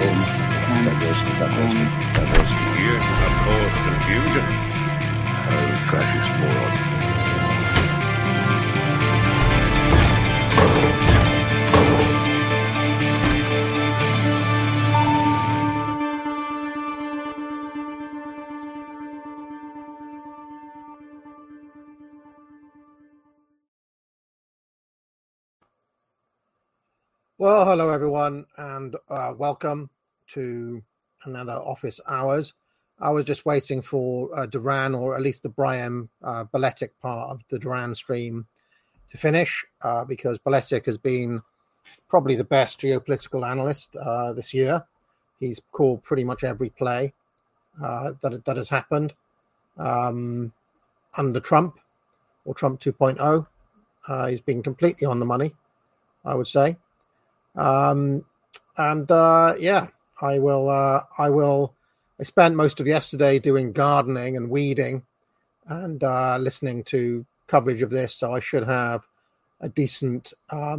Diversity. Years have caused confusion. Fascist moron. Well, hello everyone, and welcome to another Office Hours. I was just waiting for Duran, or at least the Brian Beletic part of the Duran stream to finish, because Beletic has been probably the best geopolitical analyst this year. He's called pretty much every play that has happened under Trump, or Trump 2.0. He's been completely on the money, I would say. I spent most of yesterday doing gardening and weeding and listening to coverage of this, so I should have a decent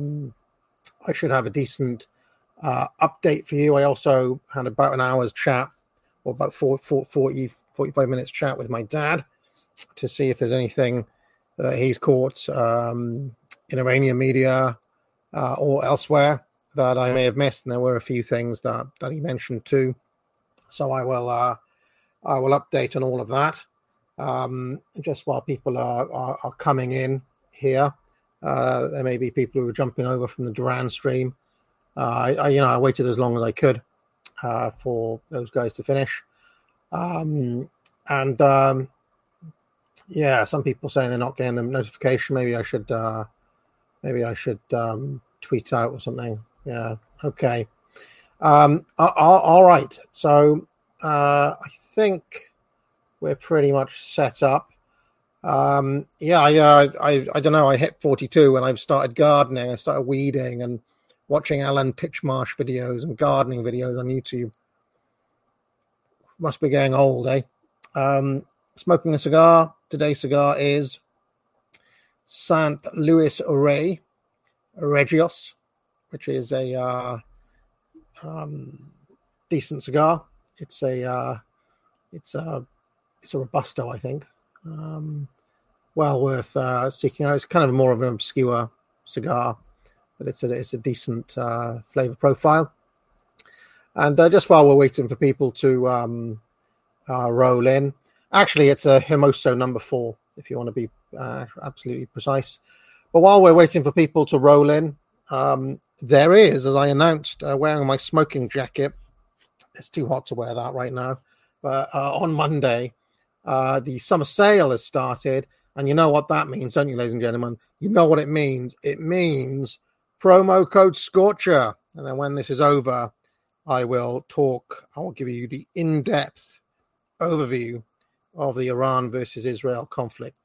update for you. I also had about an hour's chat, or about 45 minutes chat with my dad to see if there's anything that he's caught in Iranian media or elsewhere that I may have missed, and there were a few things that he mentioned too. So I will update on all of that. Just while people are coming in here, there may be people who are jumping over from the Duran stream. I waited as long as I could for those guys to finish. Some people saying they're not getting the notification. Maybe I should tweet out or something. Yeah. Okay. All right. So I think we're pretty much set up. I don't know. I hit 42 and I've started gardening. I started weeding and watching Alan Titchmarsh videos and gardening videos on YouTube. Must be getting old, eh? Smoking a cigar. Today's cigar is St. Louis Regios, which is a decent cigar. It's a Robusto, I think. Well worth seeking out. It's kind of more of an obscure cigar, but it's a decent flavor profile. And just while we're waiting for people to roll in, actually, it's a Hermoso number 4, if you want to be absolutely precise. But while we're waiting for people to roll in, there is, as I announced, wearing my smoking jacket. It's too hot to wear that right now. But on Monday, the summer sale has started. And you know what that means, don't you, ladies and gentlemen? You know what it means. It means promo code Scorcher. And then when this is over, I will give you the in-depth overview of the Iran versus Israel conflict.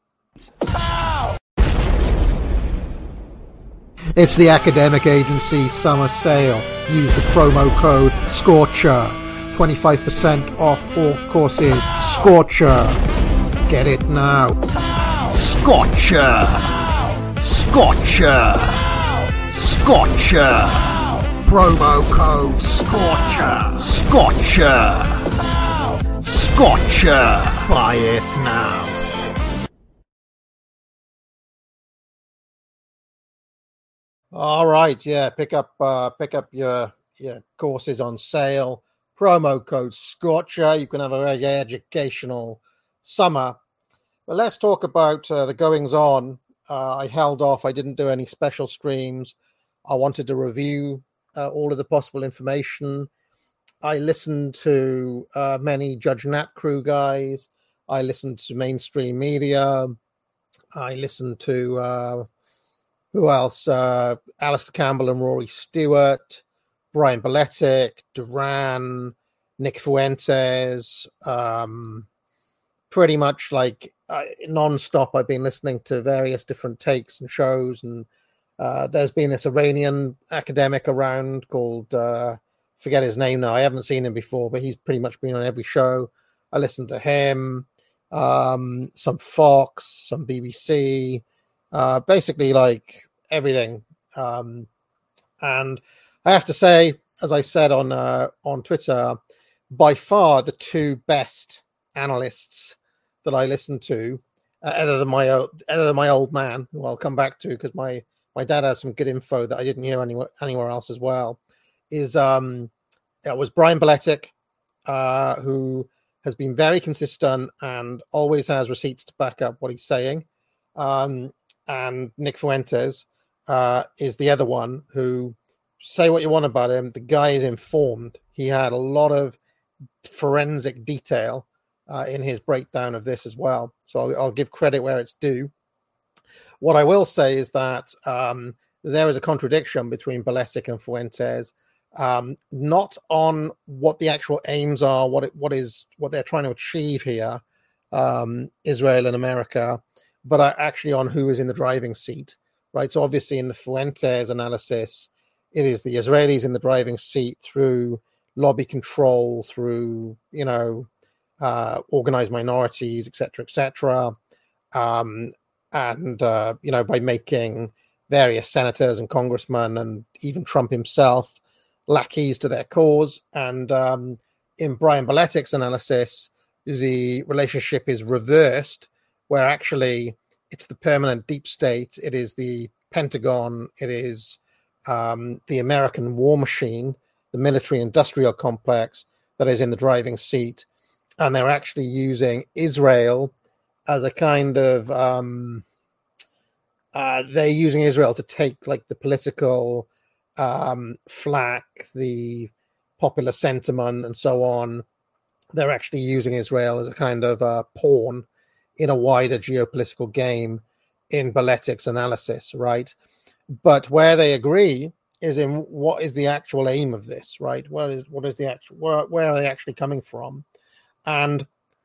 It's the academic agency summer sale. Use the promo code Scorcher. 25% off all courses. Scorcher. Get it now. Scorcher. Scorcher. Scorcher. Promo code Scorcher. Scorcher. Scorcher. Buy it now. All right, yeah. Pick up your courses on sale. Promo code Scorcher. You can have a very educational summer. But let's talk about the goings on. I held off. I didn't do any special streams. I wanted to review all of the possible information. I listened to many Judge Nat Crew guys. I listened to mainstream media. I listened to who else? Alistair Campbell and Rory Stewart, Brian Beletic, Duran, Nick Fuentes. Pretty much like non-stop, I've been listening to various different takes and shows. And there's been this Iranian academic around called, forget his name now. I haven't seen him before, but he's pretty much been on every show. I listened to him, some Fox, some BBC, basically like everything. And I have to say, as I said on Twitter, by far the two best analysts that I listen to, other than my old man, who I'll come back to because my dad has some good info that I didn't hear anywhere else as well, is it was Brian Beletic, who has been very consistent and always has receipts to back up what he's saying. And Nick Fuentes is the other one who, say what you want about him, the guy is informed. He had a lot of forensic detail in his breakdown of this as well. So I'll give credit where it's due. What I will say is that there is a contradiction between Beletic and Fuentes, not on what the actual aims are, what they're trying to achieve here, Israel and America, but actually on who is in the driving seat, right? So obviously in the Fuentes analysis, it is the Israelis in the driving seat through lobby control, through, organized minorities, et cetera, and by making various senators and congressmen and even Trump himself lackeys to their cause. And in Brian Beletic's analysis, the relationship is reversed, where actually it's the permanent deep state, it is the Pentagon, it is the American war machine, the military-industrial complex that is in the driving seat. And they're actually using Israel as a kind of, they're using Israel to take like the political flack, the popular sentiment, and so on. They're actually using Israel as a kind of pawn in a wider geopolitical game in Beletic's analysis, right? But where they agree is in what is the actual aim of this, right? What is the actual, where are they actually coming from? And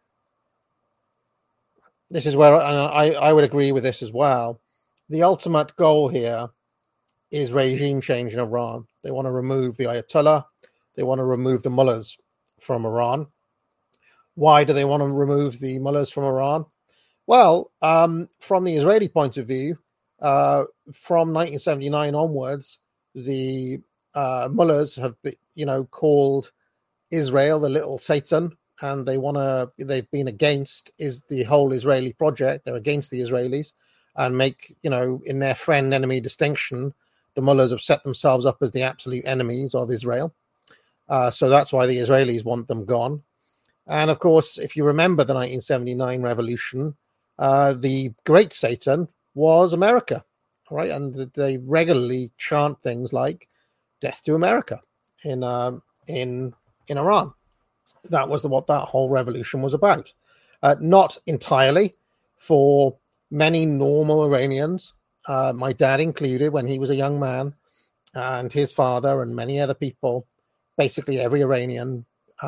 this is where I would agree with this as well. The ultimate goal here is regime change in Iran. They want to remove the Ayatollah. They want to remove the mullahs from Iran. Why do they want to remove the mullahs from Iran? Well, from the Israeli point of view, from 1979 onwards, the mullahs have been, called Israel the little Satan, and they've been against the whole Israeli project. They're against the Israelis and make, in their friend-enemy distinction, the mullahs have set themselves up as the absolute enemies of Israel. So that's why the Israelis want them gone. And of course, if you remember the 1979 revolution, the great Satan was America, right? And they regularly chant things like "Death to America" in Iran. That was what that whole revolution was about. Not entirely for many normal Iranians, my dad included, when he was a young man, and his father and many other people, basically every Iranian,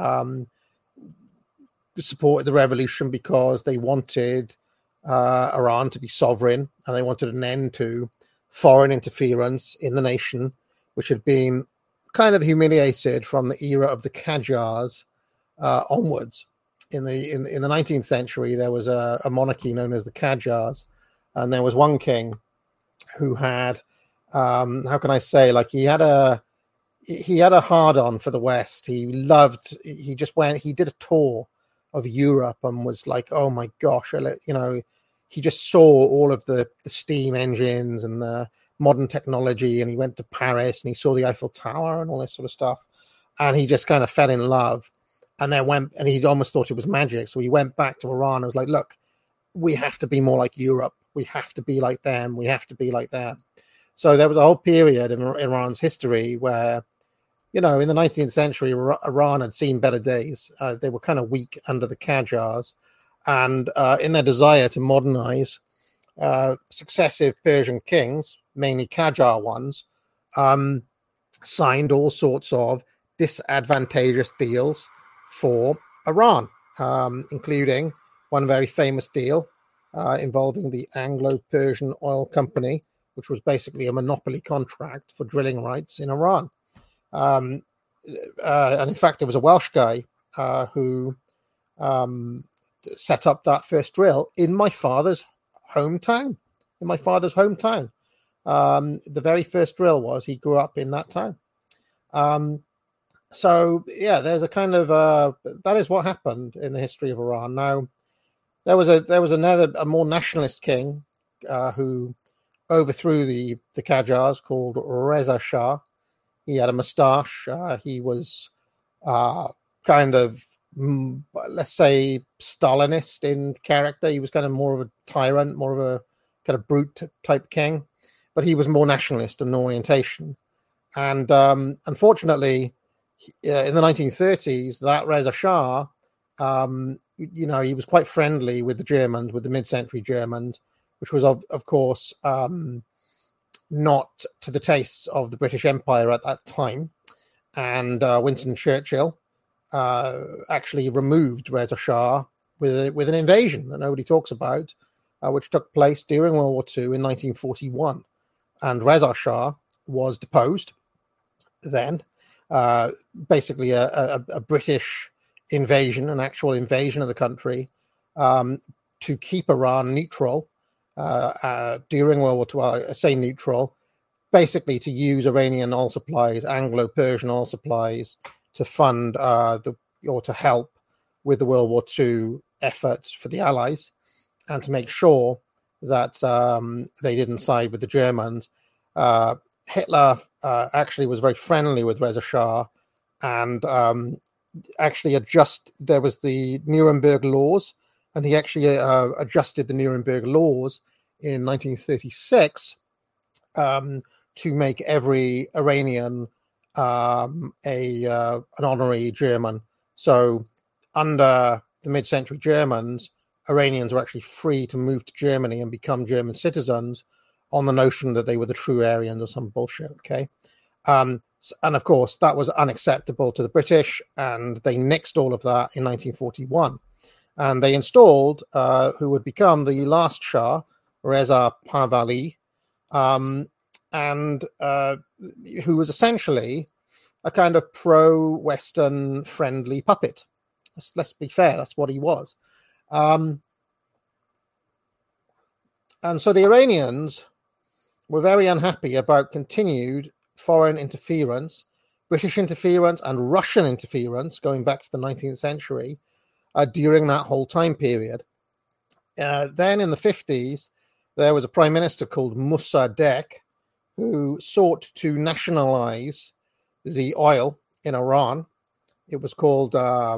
supported the revolution because they wanted Iran to be sovereign, and they wanted an end to foreign interference in the nation, which had been kind of humiliated from the era of the Qajars onwards. In the 19th century, there was a monarchy known as the Qajars, and there was one king who had, how can I say, like he had a hard-on for the West. He did a tour of Europe and was like, oh my gosh, he just saw all of the steam engines and the modern technology, and he went to Paris and he saw the Eiffel Tower and all this sort of stuff, and he just kind of fell in love, and then went, and he almost thought it was magic. So he went back to Iran and was like, look, we have to be more like Europe. We have to be like them. We have to be like them. So there was a whole period in Iran's history where, in the 19th century, Iran had seen better days. They were kind of weak under the Qajars, and in their desire to modernize, successive Persian kings, mainly Qajar ones, signed all sorts of disadvantageous deals for Iran, including one very famous deal involving the Anglo-Persian Oil Company, which was basically a monopoly contract for drilling rights in Iran. And in fact, there was a Welsh guy who set up that first drill in my father's hometown. The very first drill he grew up in that town. So yeah, there's a kind of that is what happened in the history of Iran. Now there was a more nationalist king who overthrew the Qajars called Reza Shah. He had a moustache. He was kind of, let's say, Stalinist in character. He was kind of more of a tyrant, more of a kind of brute type king, but he was more nationalist in orientation. And unfortunately, in the 1930s, that Reza Shah, he was quite friendly with the Germans, with the mid-century Germans, which was, of course, not to the tastes of the British Empire at that time. And Winston Churchill actually removed Reza Shah with an invasion that nobody talks about, which took place during World War II in 1941. And Reza Shah was deposed then. Basically a British invasion, an actual invasion of the country, to keep Iran neutral during World War II. Well, I say neutral, basically to use Iranian oil supplies, Anglo-Persian oil supplies, to fund or to help with the World War II efforts for the Allies, and to make sure that they didn't side with the Germans. Hitler actually was very friendly with Reza Shah, and actually there was the Nuremberg laws, and he actually adjusted the Nuremberg laws in 1936 to make every Iranian an honorary German. So under the mid-century Germans, Iranians were actually free to move to Germany and become German citizens on the notion that they were the true Aryans or some bullshit, okay? And of course, that was unacceptable to the British, and they nixed all of that in 1941. And they installed who would become the last Shah, Reza Pahlavi, and who was essentially a kind of pro-Western friendly puppet. Let's be fair, that's what he was. And so the Iranians were very unhappy about continued foreign interference, British interference and Russian interference going back to the 19th century during that whole time period. Then in the 50s, there was a prime minister called Mossadegh who sought to nationalize the oil in Iran. It was called,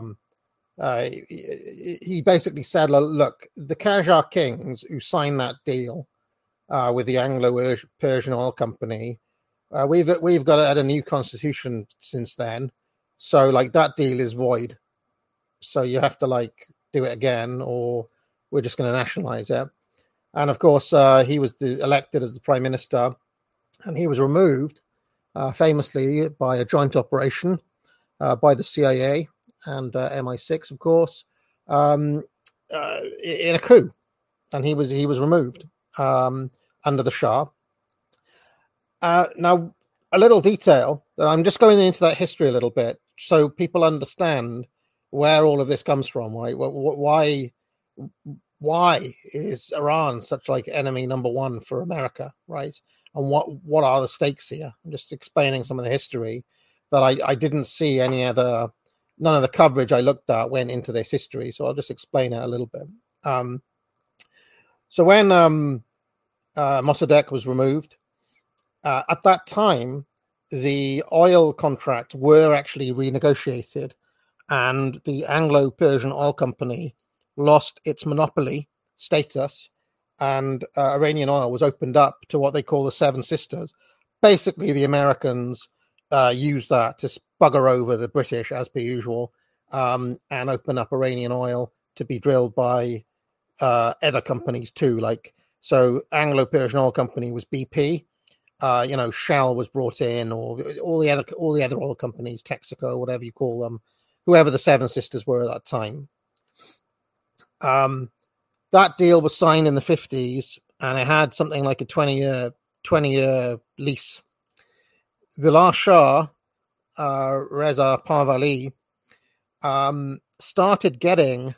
he basically said, look, the Qajar kings who signed that deal with the Anglo-Persian Oil Company, we've got to add a new constitution since then. So like that deal is void. So you have to do it again, or we're just going to nationalize it. And of course, he was elected as the prime minister, and he was removed famously by a joint operation by the CIA and MI6, of course, in a coup, and he was removed under the Shah. Now, a little detail that I'm just going into that history a little bit, so people understand where all of this comes from. Right? Why is Iran such enemy number one for America? Right? And what are the stakes here? I'm just explaining some of the history that I didn't see none of the coverage I looked at went into this history. So I'll just explain it a little bit. So when Mossadegh was removed, at that time, the oil contracts were actually renegotiated, and the Anglo-Persian Oil Company lost its monopoly status, and Iranian oil was opened up to what they call the Seven Sisters. Basically, the Americans used that to bugger over the British, as per usual, and open up Iranian oil to be drilled by other companies too. So Anglo-Persian Oil Company was BP. Shell was brought in, or all the other oil companies, Texaco, whatever you call them, whoever the Seven Sisters were at that time. That deal was signed in the 50s, and it had something like a 20-year lease. The last Shah, Reza Pahlavi, started getting,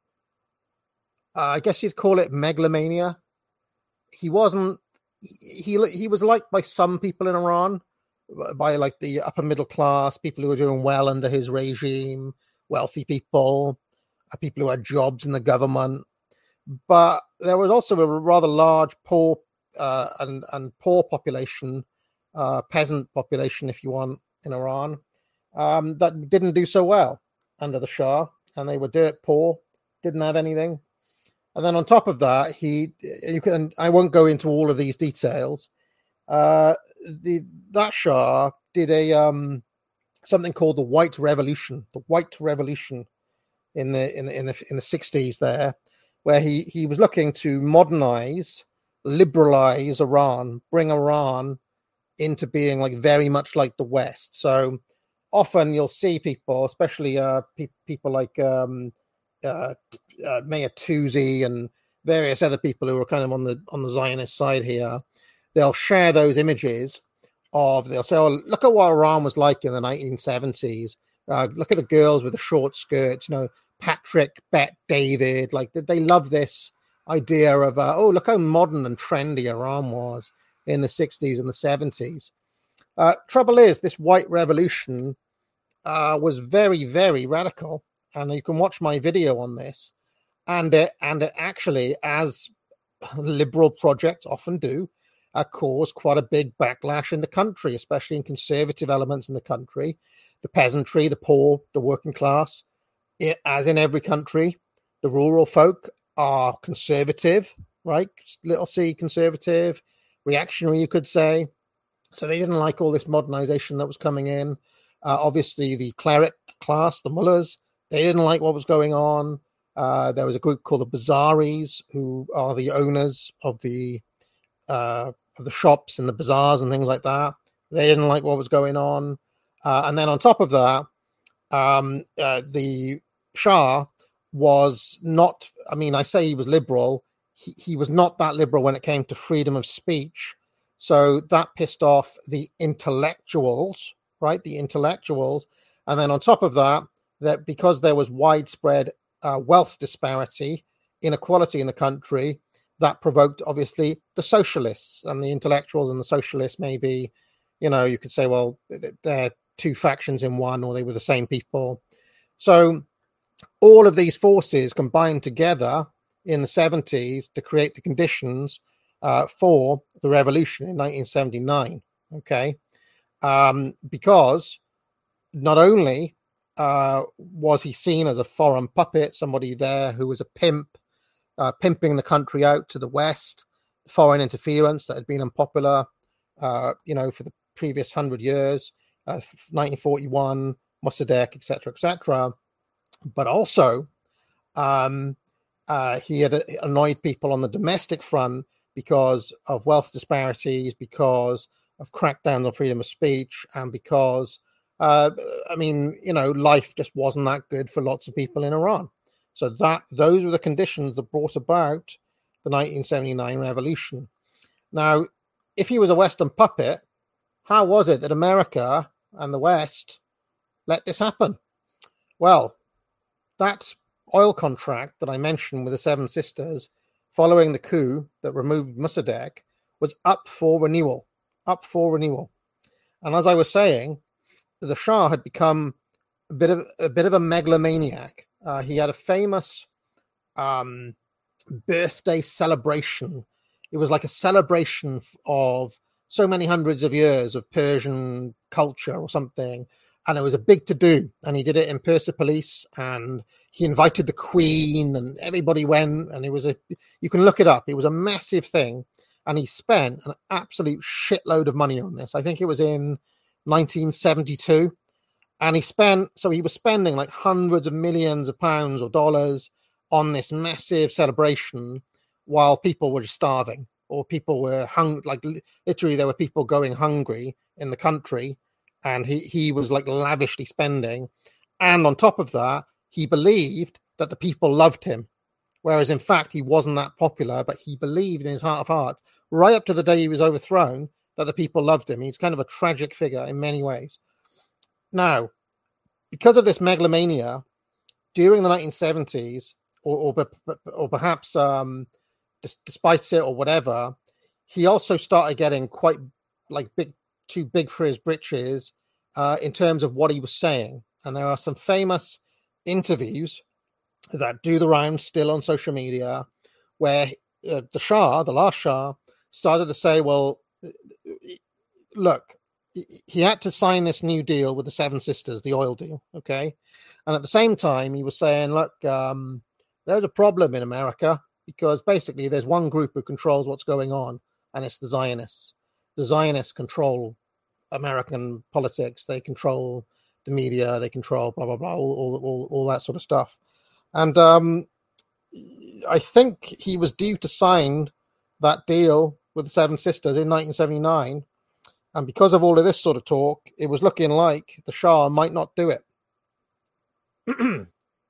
I guess you'd call it megalomania. He was liked by some people in Iran, by like the upper middle class, people who were doing well under his regime, wealthy people, people who had jobs in the government. But there was also a rather large poor and poor population, peasant population, if you want, in Iran, that didn't do so well under the Shah, and they were dirt poor, didn't have anything. And then on top of that, I won't go into all of these details. That Shah did a something called the White Revolution. The White Revolution in the 60s there, where he was looking to modernize, liberalize Iran, bring Iran into being like very much like the West. So often you'll see people, especially people like Mayor Tousi and various other people who are kind of on the Zionist side here. They'll share those images they'll say, "Oh, look at what Iran was like in the 1970s. Look at the girls with the short skirts, Patrick, Bet, David." Like they love this idea of, oh, look how modern and trendy Iran was in the 60s and the 70s. Trouble is, this White Revolution was very, very radical. And you can watch my video on this. And it actually, as liberal projects often do, caused quite a big backlash in the country, especially in conservative elements in the country. The peasantry, the poor, the working class. As in every country, the rural folk are conservative, right? Little c, conservative, reactionary, you could say. So they didn't like all this modernization that was coming in. Obviously, the cleric class, the mullahs, they didn't like what was going on. There was a group called the Bazaris, who are the owners of the shops and the bazaars and things like that. They didn't like what was going on. And then on top of that, the Shah was not, I say he was liberal. He was not that liberal when it came to freedom of speech. So that pissed off the intellectuals, right? The intellectuals. And then on top of that because there was widespread wealth disparity, inequality in the country, that provoked, obviously, the socialists and the intellectuals and the socialists. Maybe, you could say, well, they're two factions in one, or they were the same people. So all of these forces combined together in the 70s to create the conditions for the revolution in 1979. Okay. Because not only was he seen as a foreign puppet, somebody there who was a pimp, pimping the country out to the West, foreign interference that had been unpopular, for the previous 100 years, 1941, Mossadegh, etc., but also he had annoyed people on the domestic front because of wealth disparities, because of crackdowns on freedom of speech, and because life just wasn't that good for lots of people in Iran. So those were the conditions that brought about the 1979 revolution. Now, if he was a Western puppet, how was it that America and the West let this happen? Well, that oil contract that I mentioned with the Seven Sisters following the coup that removed Mossadegh was up for renewal. And as I was saying, the Shah had become a bit of a megalomaniac. He had a famous birthday celebration. It was like a celebration of so many hundreds of years of Persian culture or something. And it was a big to-do. And he did it in Persepolis, and he invited the Queen, and everybody went. And you can look it up. It was a massive thing. And he spent an absolute shitload of money on this. I think it was in 1972. And he was spending like hundreds of millions of pounds or dollars on this massive celebration while people were just starving, or people were hungry. Like literally there were people going hungry in the country, and he was like lavishly spending. And on top of that, he believed that the people loved him, whereas in fact he wasn't that popular, but he believed in his heart of hearts, right up to the day he was overthrown, that the people loved him. He's kind of a tragic figure in many ways. Now, because of this megalomania, during the 1970s, or perhaps despite it or whatever, he also started getting quite like big too big for his britches in terms of what he was saying. And there are some famous interviews that do the rounds still on social media where the last Shah, started to say, well, look, he had to sign this new deal with the Seven Sisters, the oil deal, okay? And at the same time, he was saying, look, there's a problem in America because basically there's one group who controls what's going on, and it's the Zionists. The Zionists control American politics. They control the media. They control blah, blah, blah, all that sort of stuff. And I think he was due to sign that deal with the Seven Sisters in 1979. And because of all of this sort of talk, it was looking like the Shah might not do it. So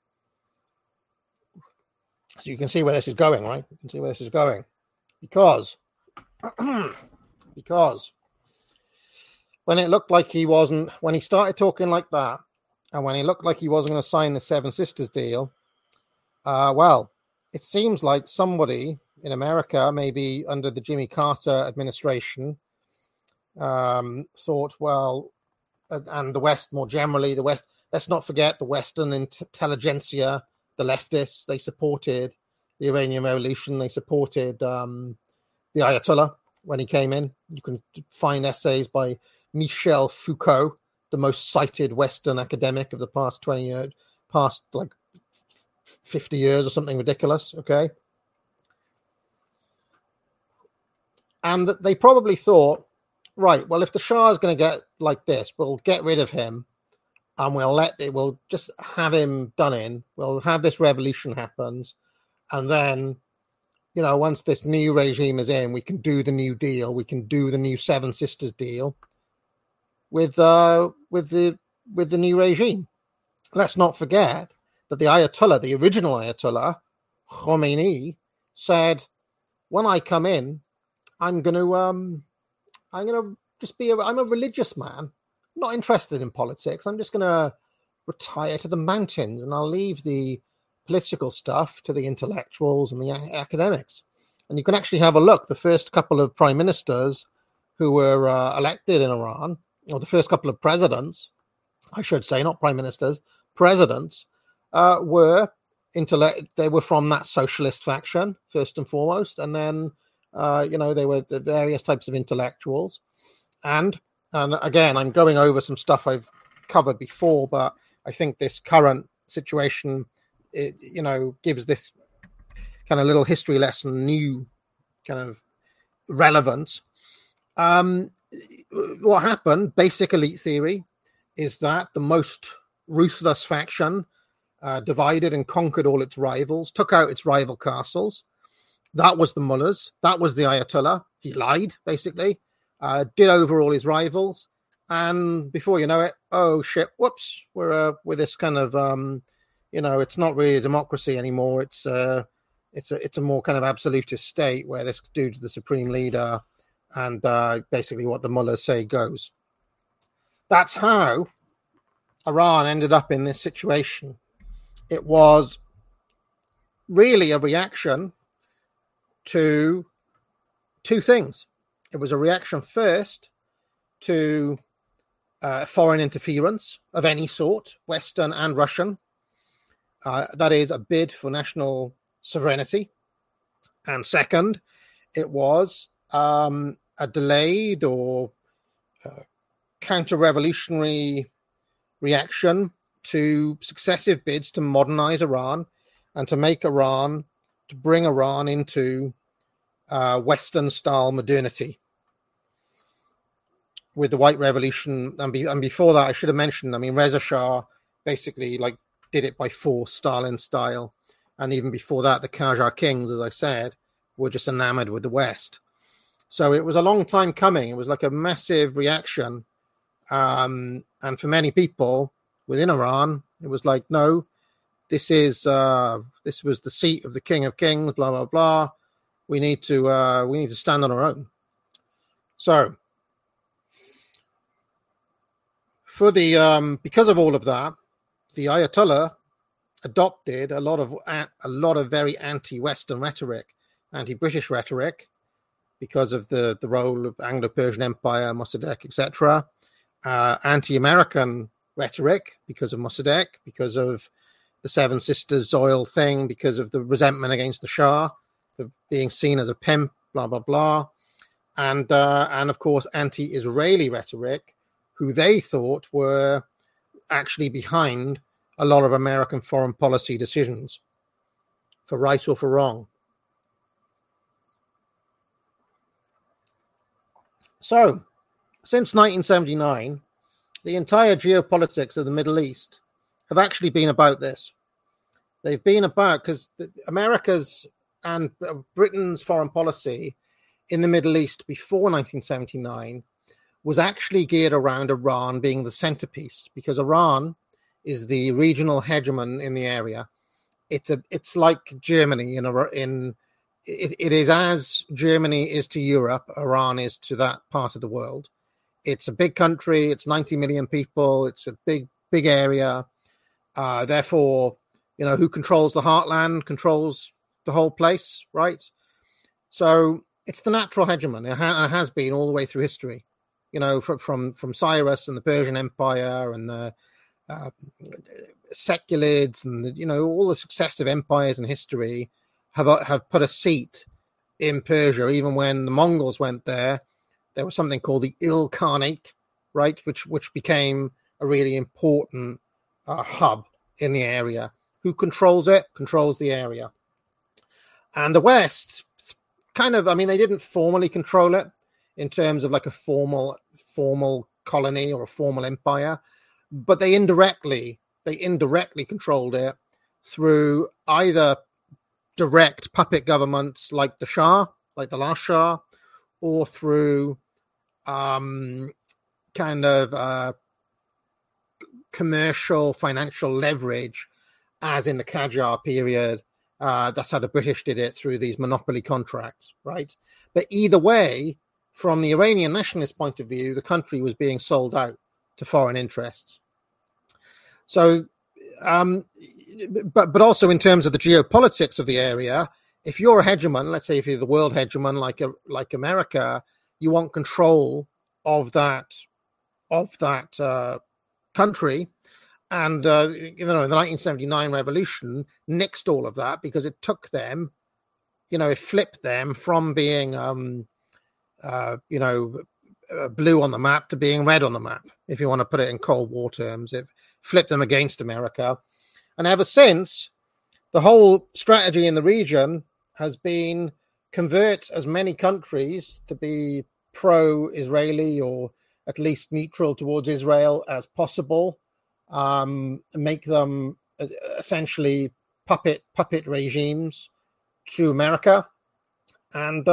you can see where this is going, right? You can see where this is going. Because when it looked like he wasn't, when he started talking like that, and when it looked like he wasn't going to sign the Seven Sisters deal, well, it seems like somebody in America, maybe under the Jimmy Carter administration, thought, well, and the West more generally, the West, let's not forget the Western intelligentsia, the leftists, they supported the Iranian Revolution. They supported the Ayatollah when he came in. You can find essays by Michel Foucault, the most cited Western academic of the past 20 years, past like 50 years or something ridiculous, okay? And they probably thought, right, well, if the Shah is going to get like this, we'll get rid of him and we'll just have him done in. We'll have this revolution happens. And then, you know, once this new regime is in, we can do the new deal. We can do the new Seven Sisters deal with the new regime. Let's not forget that the Ayatollah, the original Ayatollah, Khomeini, said, when I come in, I'm going to just be I'm a religious man. I'm not interested in politics. I'm just going to retire to the mountains and I'll leave the political stuff to the intellectuals and the academics. And you can actually have a look. The first couple of prime ministers who were elected in Iran, or the first couple of presidents, I should say, not prime ministers, presidents, were they were from that socialist faction, first and foremost. And then, they were the various types of intellectuals. And again, I'm going over some stuff I've covered before, but I think this current situation, gives this kind of little history lesson new kind of relevance. What happened, basic elite theory, is that the most ruthless faction divided and conquered all its rivals, took out its rival castles. That was the mullahs. That was the Ayatollah. He lied, basically, did over all his rivals. And before you know it, oh, shit, whoops, we're this kind of, it's not really a democracy anymore. It's a more kind of absolutist state where this dude's the supreme leader and basically what the mullahs say goes. That's how Iran ended up in this situation. It was really a reaction to two things. It was a reaction first to foreign interference of any sort, Western and Russian. That is a bid for national sovereignty. And second, it was a delayed or counter-revolutionary reaction to successive bids to modernize Iran and to bring Iran into Western-style modernity with the White Revolution. And before that, I should have mentioned, Reza Shah basically did it by force, Stalin style. And even before that, the Qajar kings, as I said, were just enamored with the West. So it was a long time coming. It was like a massive reaction. And for many people within Iran, it was like, no, this was the seat of the King of Kings, blah, blah, blah. We need to stand on our own. So because of all of that, the Ayatollah adopted a lot of very anti-Western rhetoric, anti-British rhetoric, because of the role of Anglo-Persian Empire, Mossadegh, etc. Anti-American rhetoric because of Mossadegh, because of the Seven Sisters oil thing, because of the resentment against the Shah for being seen as a pimp, blah, blah, blah. And of course, anti-Israeli rhetoric, who they thought were actually behind a lot of American foreign policy decisions, for right or for wrong. So, since 1979, the entire geopolitics of the Middle East have actually been about this. They've been about, because America's and Britain's foreign policy in the Middle East before 1979 was actually geared around Iran being the centerpiece, because Iran is the regional hegemon in the area. It's like Germany it is as Germany is to Europe, Iran is to that part of the world. It's a big country. It's 90 million people. It's a big area. Therefore, who controls the heartland controls the whole place, right? So it's the natural hegemon. It has been all the way through history. From Cyrus and the Persian Empire and the Seculids and all the successive empires in history have put a seat in Persia. Even when the Mongols went there was something called the Ilkhanate, right, which became a really important hub in the area. Who controls it? Controls the area. And the West they didn't formally control it in terms of like a formal colony or a formal empire, but they indirectly controlled it through either direct puppet governments like the Shah, like the last Shah, or through commercial financial leverage, as in the Qajar period. That's how the British did it, through these monopoly contracts, right? But either way, from the Iranian nationalist point of view, the country was being sold out to foreign interests. So, but also in terms of the geopolitics of the area, if you're a hegemon, let's say if you're the world hegemon like America, you want control of that country. And the 1979 revolution nixed all of that, because it took them, it flipped them from being blue on the map to being red on the map, if you want to put it in Cold War terms. It flipped them against America. And ever since, the whole strategy in the region has been convert as many countries to be pro-Israeli or at least neutral towards Israel as possible, make them essentially puppet regimes to America, and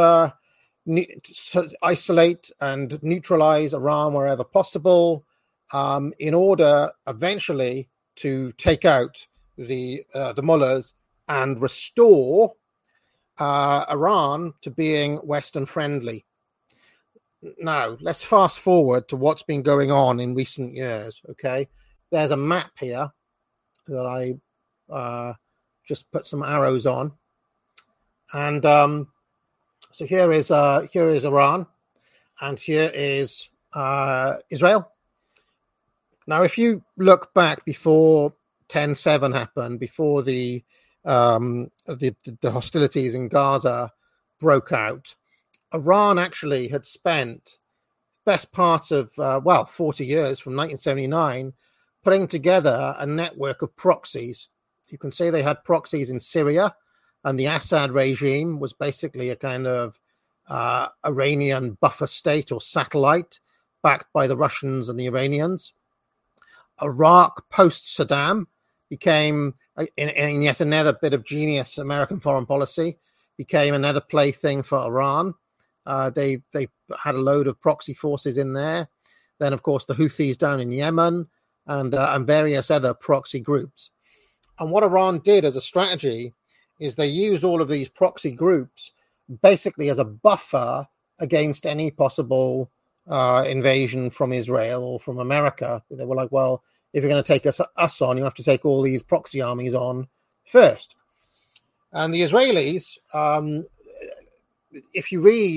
isolate and neutralize Iran wherever possible, in order eventually to take out the mullahs and restore Iran to being Western friendly. Now, let's fast forward to what's been going on in recent years, okay? There's a map here that I just put some arrows on. And so here is Iran, and here is Israel. Now, if you look back before 10/7 happened, before the hostilities in Gaza broke out, Iran actually had spent best part of 40 years from 1979 putting together a network of proxies. You can say they had proxies in Syria, and the Assad regime was basically a kind of Iranian buffer state or satellite backed by the Russians and the Iranians. Iraq post-Saddam became, in yet another bit of genius American foreign policy, became another plaything for Iran. They had a load of proxy forces in there. Then, of course, the Houthis down in Yemen and various other proxy groups. And what Iran did as a strategy is they used all of these proxy groups basically as a buffer against any possible invasion from Israel or from America. They were like, well, if you're going to take us on, you have to take all these proxy armies on first. And the Israelis, if you read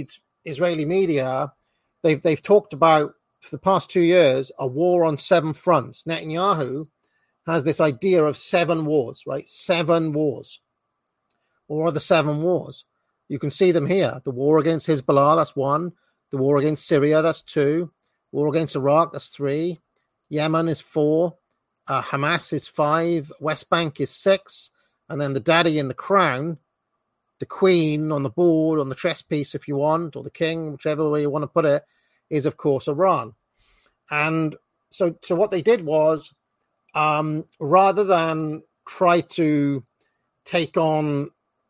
Israeli media, they've talked about, for the past 2 years, a war on 7 fronts. Netanyahu has this idea of 7 wars, right? 7 wars. What are the 7 wars? You can see them here. The war against Hezbollah, that's 1. The war against Syria, that's 2. War against Iraq, that's 3. Yemen is 4. Hamas is 5. West Bank is 6. And then the daddy in the crown, the queen on the board, on the chess piece, if you want, or the king, whichever way you want to put it, is, of course, Iran. And so what they did was, rather than try to take on,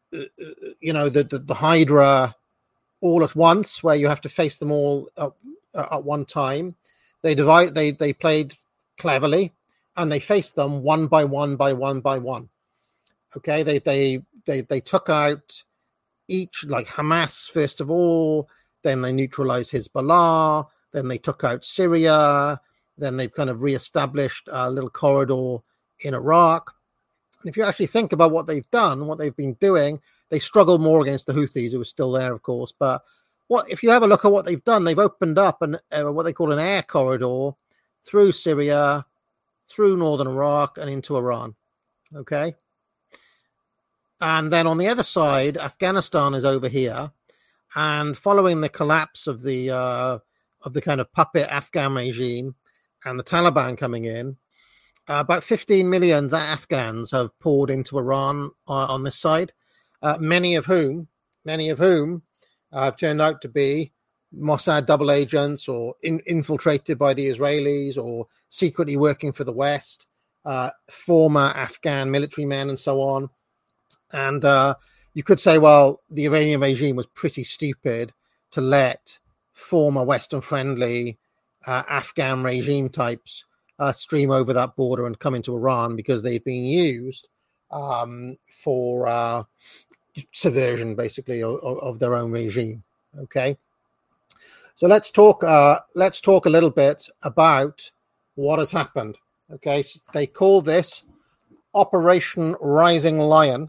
the Hydra all at once, where you have to face them all at one time, they played cleverly, and they faced them one by one by one by one. Okay, they took out each, like Hamas first of all, then they neutralized Hezbollah, then they took out Syria, then they've kind of reestablished a little corridor in Iraq. And if you actually think about what they've done, what they've been doing, they struggled more against the Houthis, who were still there, of course. But if you have a look at what they've done, they've opened up what they call an air corridor through Syria, through northern Iraq, and into Iran. Okay. And then on the other side, Afghanistan is over here. And following the collapse of the kind of puppet Afghan regime and the Taliban coming in, about 15 million Afghans have poured into Iran on this side, many of whom have turned out to be Mossad double agents, or infiltrated by the Israelis, or secretly working for the West, former Afghan military men, and so on. And you could say, well, the Iranian regime was pretty stupid to let former Western-friendly Afghan regime types stream over that border and come into Iran, because they've been used for subversion, basically, of their own regime. Okay, so let's talk a little bit about what has happened. Okay, so they call this Operation Rising Lion.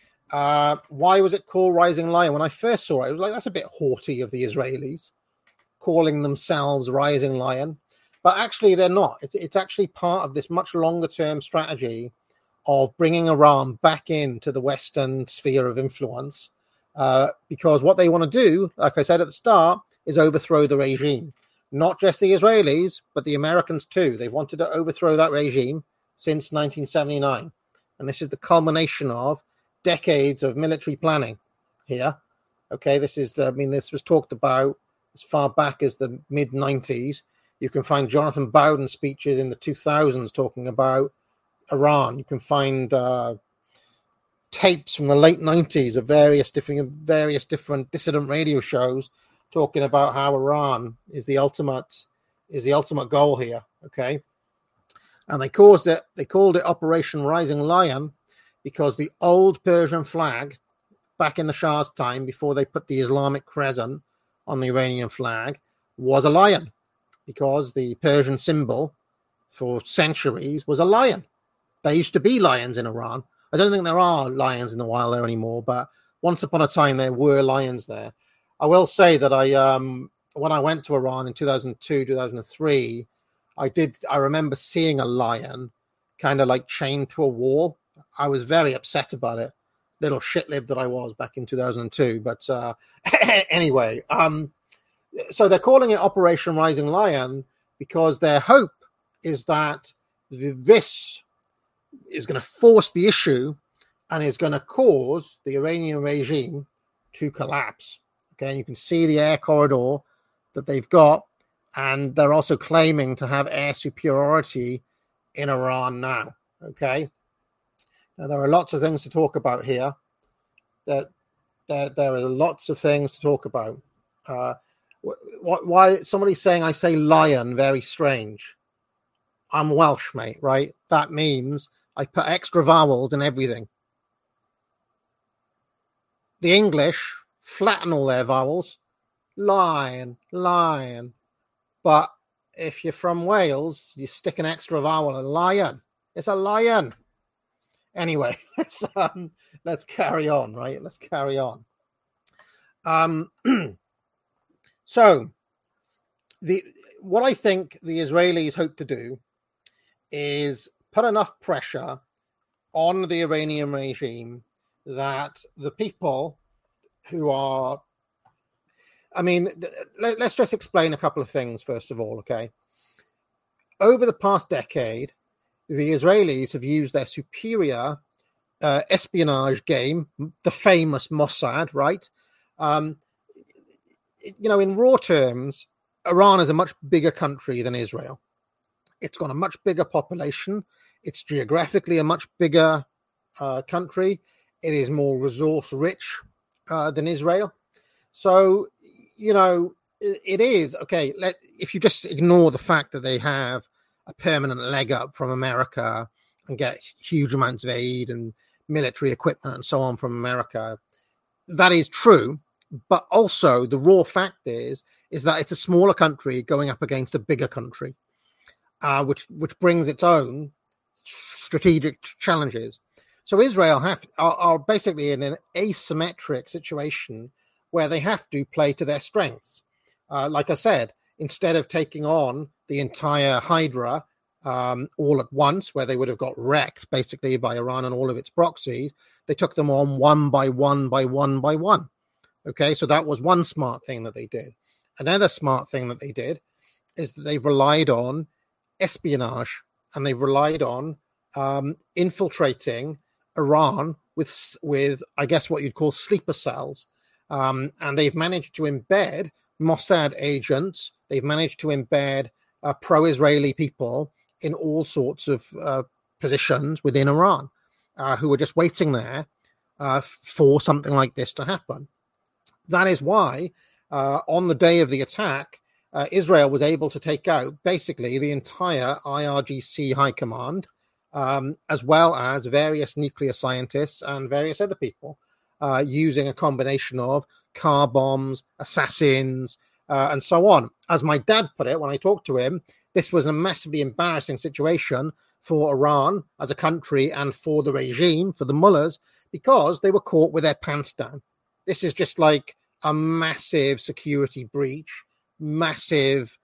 Why was it called Rising Lion? When I first saw it, it was like, that's a bit haughty of the Israelis, calling themselves Rising Lion. But actually, they're not. It's actually part of this much longer-term strategy of bringing Iran back into the Western sphere of influence, because what they want to do, like I said at the start, is overthrow the regime. Not just the Israelis, but the Americans too. They've wanted to overthrow that regime since 1979. And this is the culmination of decades of military planning here. Okay, this was talked about as far back as the mid-90s. You can find Jonathan Bowden speeches in the 2000s talking about Iran. You can find tapes from the late 90s of various different dissident radio shows talking about how Iran is the ultimate goal here. Okay, and they called it Operation Rising Lion because the old Persian flag back in the Shah's time, before they put the Islamic crescent on the Iranian flag, was a lion, because the Persian symbol for centuries was a lion. There used to be lions in Iran. I don't think there are lions in the wild there anymore, but once upon a time there were lions there. I will say that when I went to Iran in 2002, 2003, I remember seeing a lion kind of like chained to a wall. I was very upset about it. Little shitlib that I was back in 2002. But anyway, so they're calling it Operation Rising Lion because their hope is that this is going to force the issue and is going to cause the Iranian regime to collapse. Okay, and you can see the air corridor that they've got, and they're also claiming to have air superiority in Iran now. Okay, now there are lots of things to talk about here. There are lots of things to talk about. Why somebody's saying I say lion very strange? I'm Welsh, mate, right? That means I put extra vowels in everything. The English flatten all their vowels. Lion, lion. But if you're from Wales, you stick an extra vowel in lion. It's a lion. Anyway, let's carry on, right? Let's carry on. So what I think the Israelis hope to do is put enough pressure on the Iranian regime that the people who are, I mean, let's just explain a couple of things first of all, okay? Over the past decade, the Israelis have used their superior espionage game, the famous Mossad, right? In raw terms, Iran is a much bigger country than Israel. It's got a much bigger population. It's geographically a much bigger country. It is more resource rich than Israel. So, it is, okay, if you just ignore the fact that they have a permanent leg up from America and get huge amounts of aid and military equipment and so on from America, that is true. But also the raw fact is that it's a smaller country going up against a bigger country, which brings its own strategic challenges. So Israel are basically in an asymmetric situation where they have to play to their strengths. Like I said, instead of taking on the entire Hydra all at once, where they would have got wrecked basically by Iran and all of its proxies, they took them on one by one by one by one. Okay, so that was one smart thing that they did. Another smart thing that they did is that they relied on espionage, and they relied on infiltrating Iran with I guess what you'd call sleeper cells. And they've managed to embed Mossad agents. They've managed to embed pro-Israeli people in all sorts of positions within Iran who were just waiting there for something like this to happen. That is why on the day of the attack, Israel was able to take out basically the entire IRGC high command, as well as various nuclear scientists and various other people, using a combination of car bombs, assassins, and so on. As my dad put it when I talked to him, this was a massively embarrassing situation for Iran as a country and for the regime, for the mullahs, because they were caught with their pants down. This is just like a massive security breach, massive,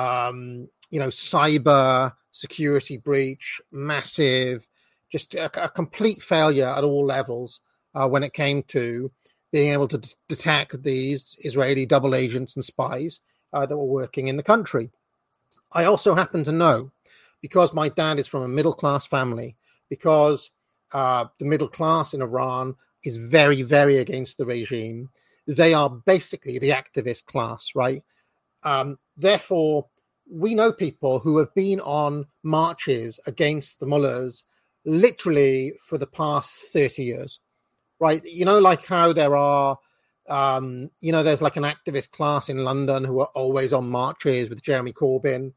cyber security breach, massive, just a complete failure at all levels when it came to being able to detect these Israeli double agents and spies that were working in the country. I also happen to know, because my dad is from a middle-class family, because the middle class in Iran is very, very against the regime. They are basically the activist class, right? Therefore, we know people who have been on marches against the mullahs literally for the past 30 years, right? Like how there are, there's like an activist class in London who are always on marches with Jeremy Corbyn,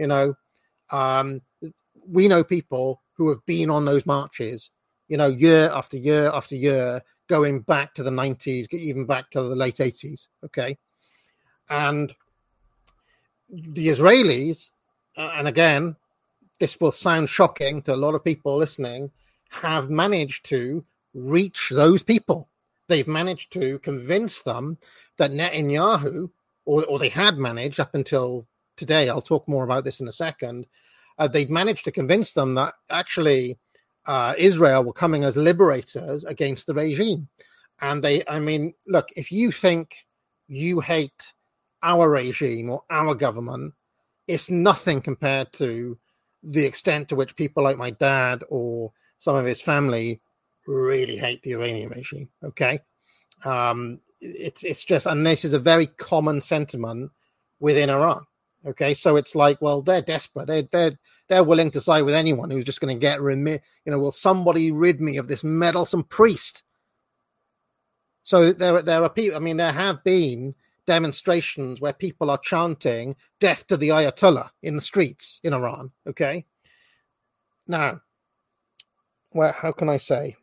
we know people who have been on those marches, year after year after year, going back to the 90s, even back to the late 80s, okay? And the Israelis, and again, this will sound shocking to a lot of people listening, have managed to reach those people. They've managed to convince them that Netanyahu, or they had managed up until today, I'll talk more about this in a second, they'd managed to convince them that actually Israel were coming as liberators against the regime. And look, if you think you hate our regime or our government, it's nothing compared to the extent to which people like my dad or some of his family really hate the Iranian regime. Okay. It's just, and this is a very common sentiment within Iran. Okay. So it's like, well, they're desperate. They're willing to side with anyone who's just going to get will somebody rid me of this meddlesome priest? So there are people, there have been demonstrations where people are chanting death to the Ayatollah in the streets in Iran. Okay. Now, how can I say?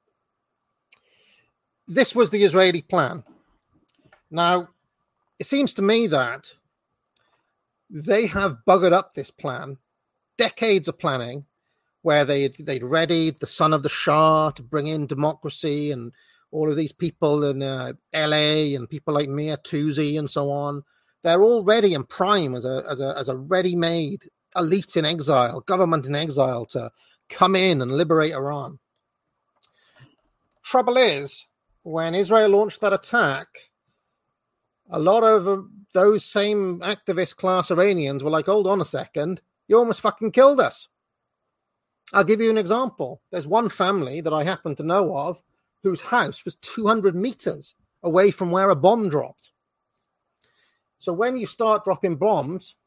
This was the Israeli plan. Now, it seems to me that they have buggered up this plan. Decades of planning where they'd readied the son of the Shah to bring in democracy and all of these people in LA and people like Mia Tusi and so on. they're already in prime as a ready-made elite in exile, government in exile to come in and liberate Iran. Trouble is, when Israel launched that attack, a lot of those same activist class Iranians were like, hold on a second, you almost fucking killed us. I'll give you an example. There's one family that I happen to know of whose house was 200 meters away from where a bomb dropped. So when you start dropping bombs,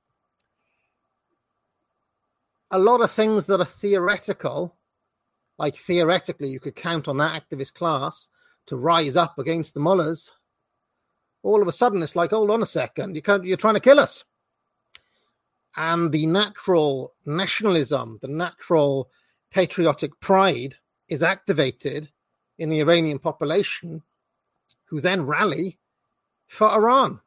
a lot of things that are theoretical, like theoretically you could count on that activist class to rise up against the mullahs, all of a sudden it's like, hold on a second, you're trying to kill us. And the natural nationalism, the natural patriotic pride is activated in the Iranian population, who then rally for Iran.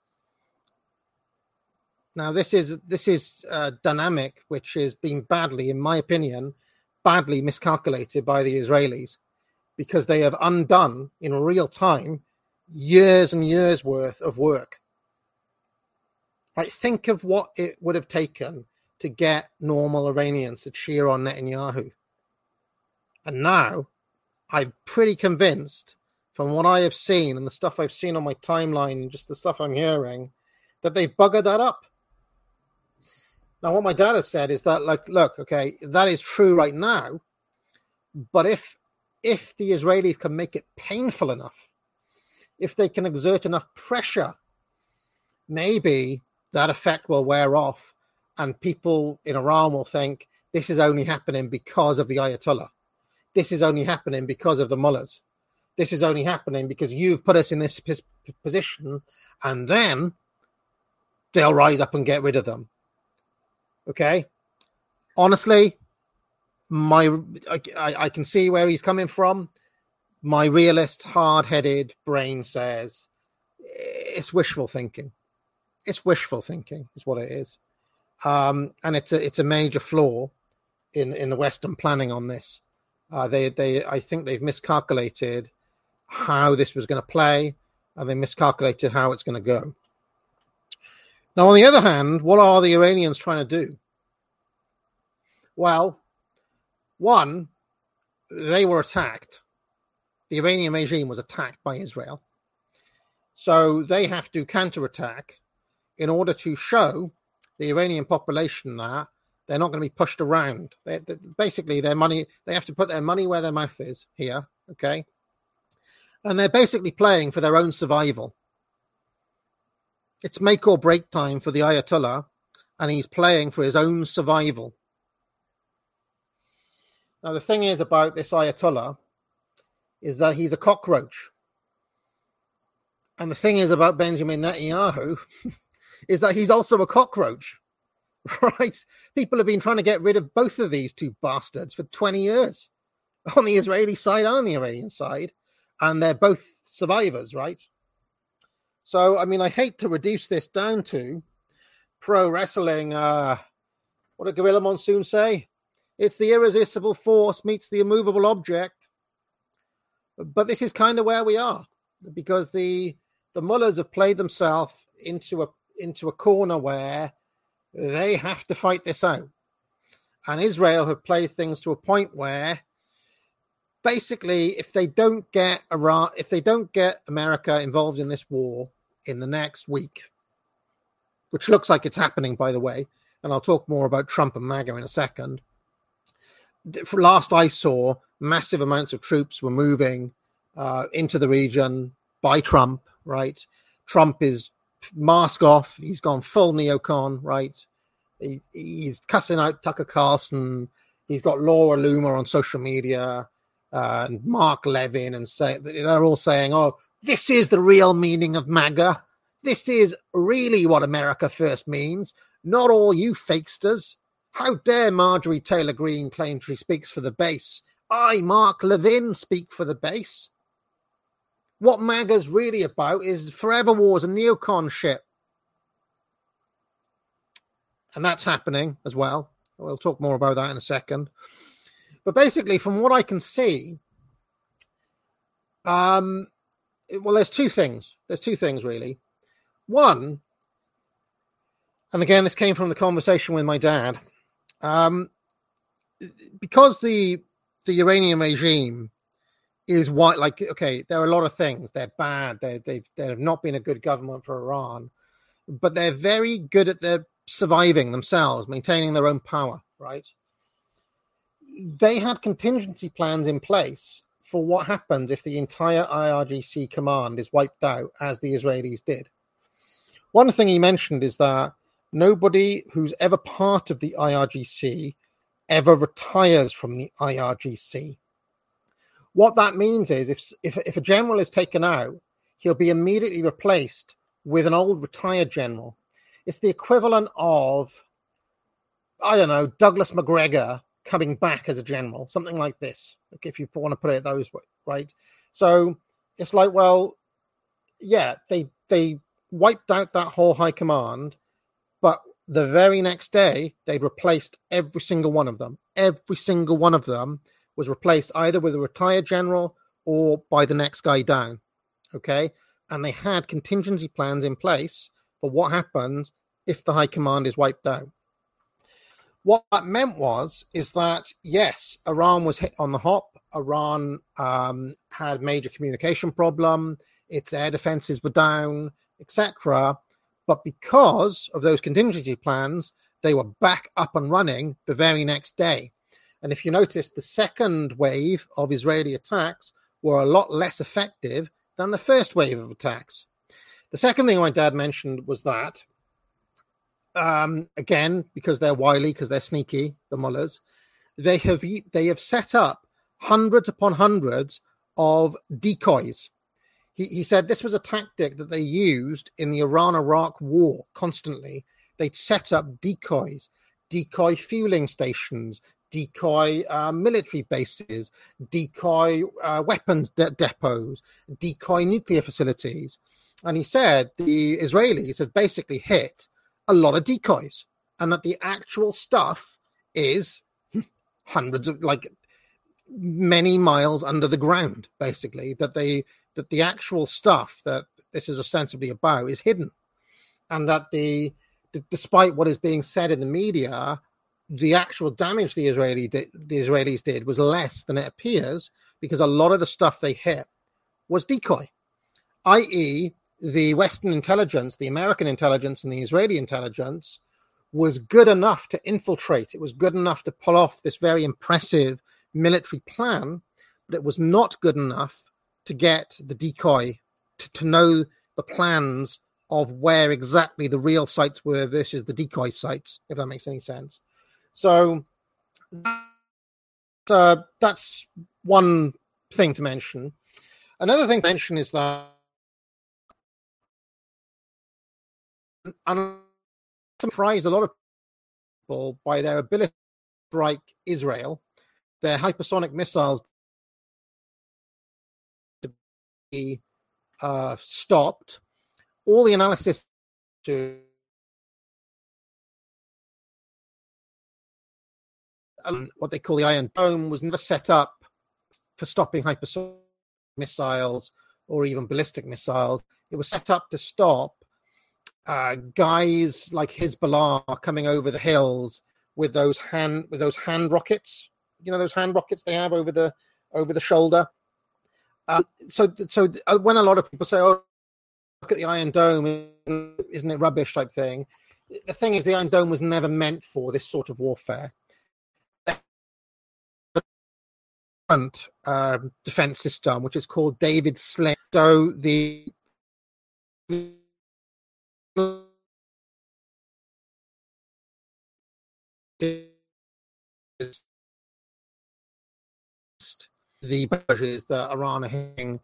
Now, this is a dynamic which has been badly, in my opinion, badly miscalculated by the Israelis, because they have undone in real time years and years worth of work. Right, think of what it would have taken to get normal Iranians to cheer on Netanyahu. And now I'm pretty convinced from what I have seen and the stuff I've seen on my timeline and just the stuff I'm hearing that they've buggered that up. Now, what my dad has said is that, like, look, okay, that is true right now. But if the Israelis can make it painful enough, if they can exert enough pressure, maybe that effect will wear off and people in Iran will think this is only happening because of the Ayatollah. This is only happening because of the mullahs. This is only happening because you've put us in this position, and then they'll rise up and get rid of them. Okay? Honestly, I can see where he's coming from. My realist, hard-headed brain says it's wishful thinking. It's wishful thinking is what it is. And it's a major flaw in the Western planning on this. I think they've miscalculated how this was going to play, and they miscalculated how it's going to go. Now, on the other hand, what are the Iranians trying to do? Well, one, they were attacked. The Iranian regime was attacked by Israel. So they have to counterattack in order to show the Iranian population that they're not going to be pushed around. Basically, their money, they have to put their money where their mouth is here, okay? And they're basically playing for their own survival. It's make or break time for the Ayatollah, and he's playing for his own survival. Now, the thing is about this Ayatollah is that he's a cockroach. And the thing is about Benjamin Netanyahu is that he's also a cockroach, right? People have been trying to get rid of both of these two bastards for 20 years on the Israeli side and on the Iranian side. And they're both survivors, right? So, I mean, I hate to reduce this down to pro wrestling. What did Gorilla Monsoon say? It's the irresistible force meets the immovable object. But this is kind of where we are, because the mullahs have played themselves into a corner where they have to fight this out. And Israel have played things to a point where basically if they don't get America involved in this war in the next week, which looks like it's happening, by the way, and I'll talk more about Trump and MAGA in a second. For last I saw, massive amounts of troops were moving into the region by Trump, right? Trump is mask off. He's gone full neocon, right? He's cussing out Tucker Carlson. He's got Laura Loomer on social media and Mark Levin, and they're all saying, oh, this is the real meaning of MAGA. This is really what America first means. Not all you fakesters. How dare Marjorie Taylor Greene claim she speaks for the base? I, Mark Levin, speak for the base. What MAGA's really about is forever wars and neocon shit. And that's happening as well. We'll talk more about that in a second. But basically, from what I can see, well, there's two things. There's two things, really. One And again, this came from the conversation with my dad. Because the Iranian regime is white, like, okay, there are a lot of things. They're bad. They have not been a good government for Iran, but they're very good at their surviving themselves, maintaining their own power, right? They had contingency plans in place for what happens if the entire IRGC command is wiped out, as the Israelis did. One thing he mentioned is that nobody who's ever part of the IRGC ever retires from the IRGC. What that means is if a general is taken out, he'll be immediately replaced with an old retired general. It's the equivalent of, I don't know, Douglas McGregor coming back as a general, something like this, if you want to put it those way, right? So it's like, well, yeah, they wiped out that whole high command, but the very next day, they'd replaced every single one of them. Every single one of them was replaced either with a retired general or by the next guy down, okay? And they had contingency plans in place for what happens if the high command is wiped out. What that meant is that, yes, Iran was hit on the hop. Iran had major communication problem. Its air defenses were down, etc. But because of those contingency plans, they were back up and running the very next day. And if you notice, the second wave of Israeli attacks were a lot less effective than the first wave of attacks. The second thing my dad mentioned was that, again, because they're wily, because they're sneaky, the mullahs, they have set up hundreds upon hundreds of decoys. He said this was a tactic that they used in the Iran-Iraq war constantly. They'd set up decoys, decoy fueling stations, decoy military bases, decoy weapons depots, decoy nuclear facilities. And he said the Israelis have basically hit a lot of decoys, and that the actual stuff is hundreds of, like, many miles under the ground, basically, that the actual stuff that this is ostensibly about is hidden, and that despite what is being said in the media, the actual damage the Israelis did was less than it appears, because a lot of the stuff they hit was decoy, i.e., the Western intelligence, the American intelligence, and the Israeli intelligence was good enough to infiltrate. It was good enough to pull off this very impressive military plan, but it was not good enough to get the decoy, to know the plans of where exactly the real sites were versus the decoy sites, if that makes any sense. So that's one thing to mention. Another thing to mention is that I'm surprised a lot of people by their ability to strike Israel, their hypersonic missiles to be stopped. All the analysis to what they call the Iron Dome was never set up for stopping hypersonic missiles or even ballistic missiles. It was set up to stop guys like Hezbollah coming over the hills with those hand rockets. You know, those hand rockets they have over the shoulder. So when a lot of people say, "Oh, look at the Iron Dome, isn't it rubbish?" type thing, the thing is, the Iron Dome was never meant for this sort of warfare. Defense system, which is called David Sling. So the barrages that Iran are hitting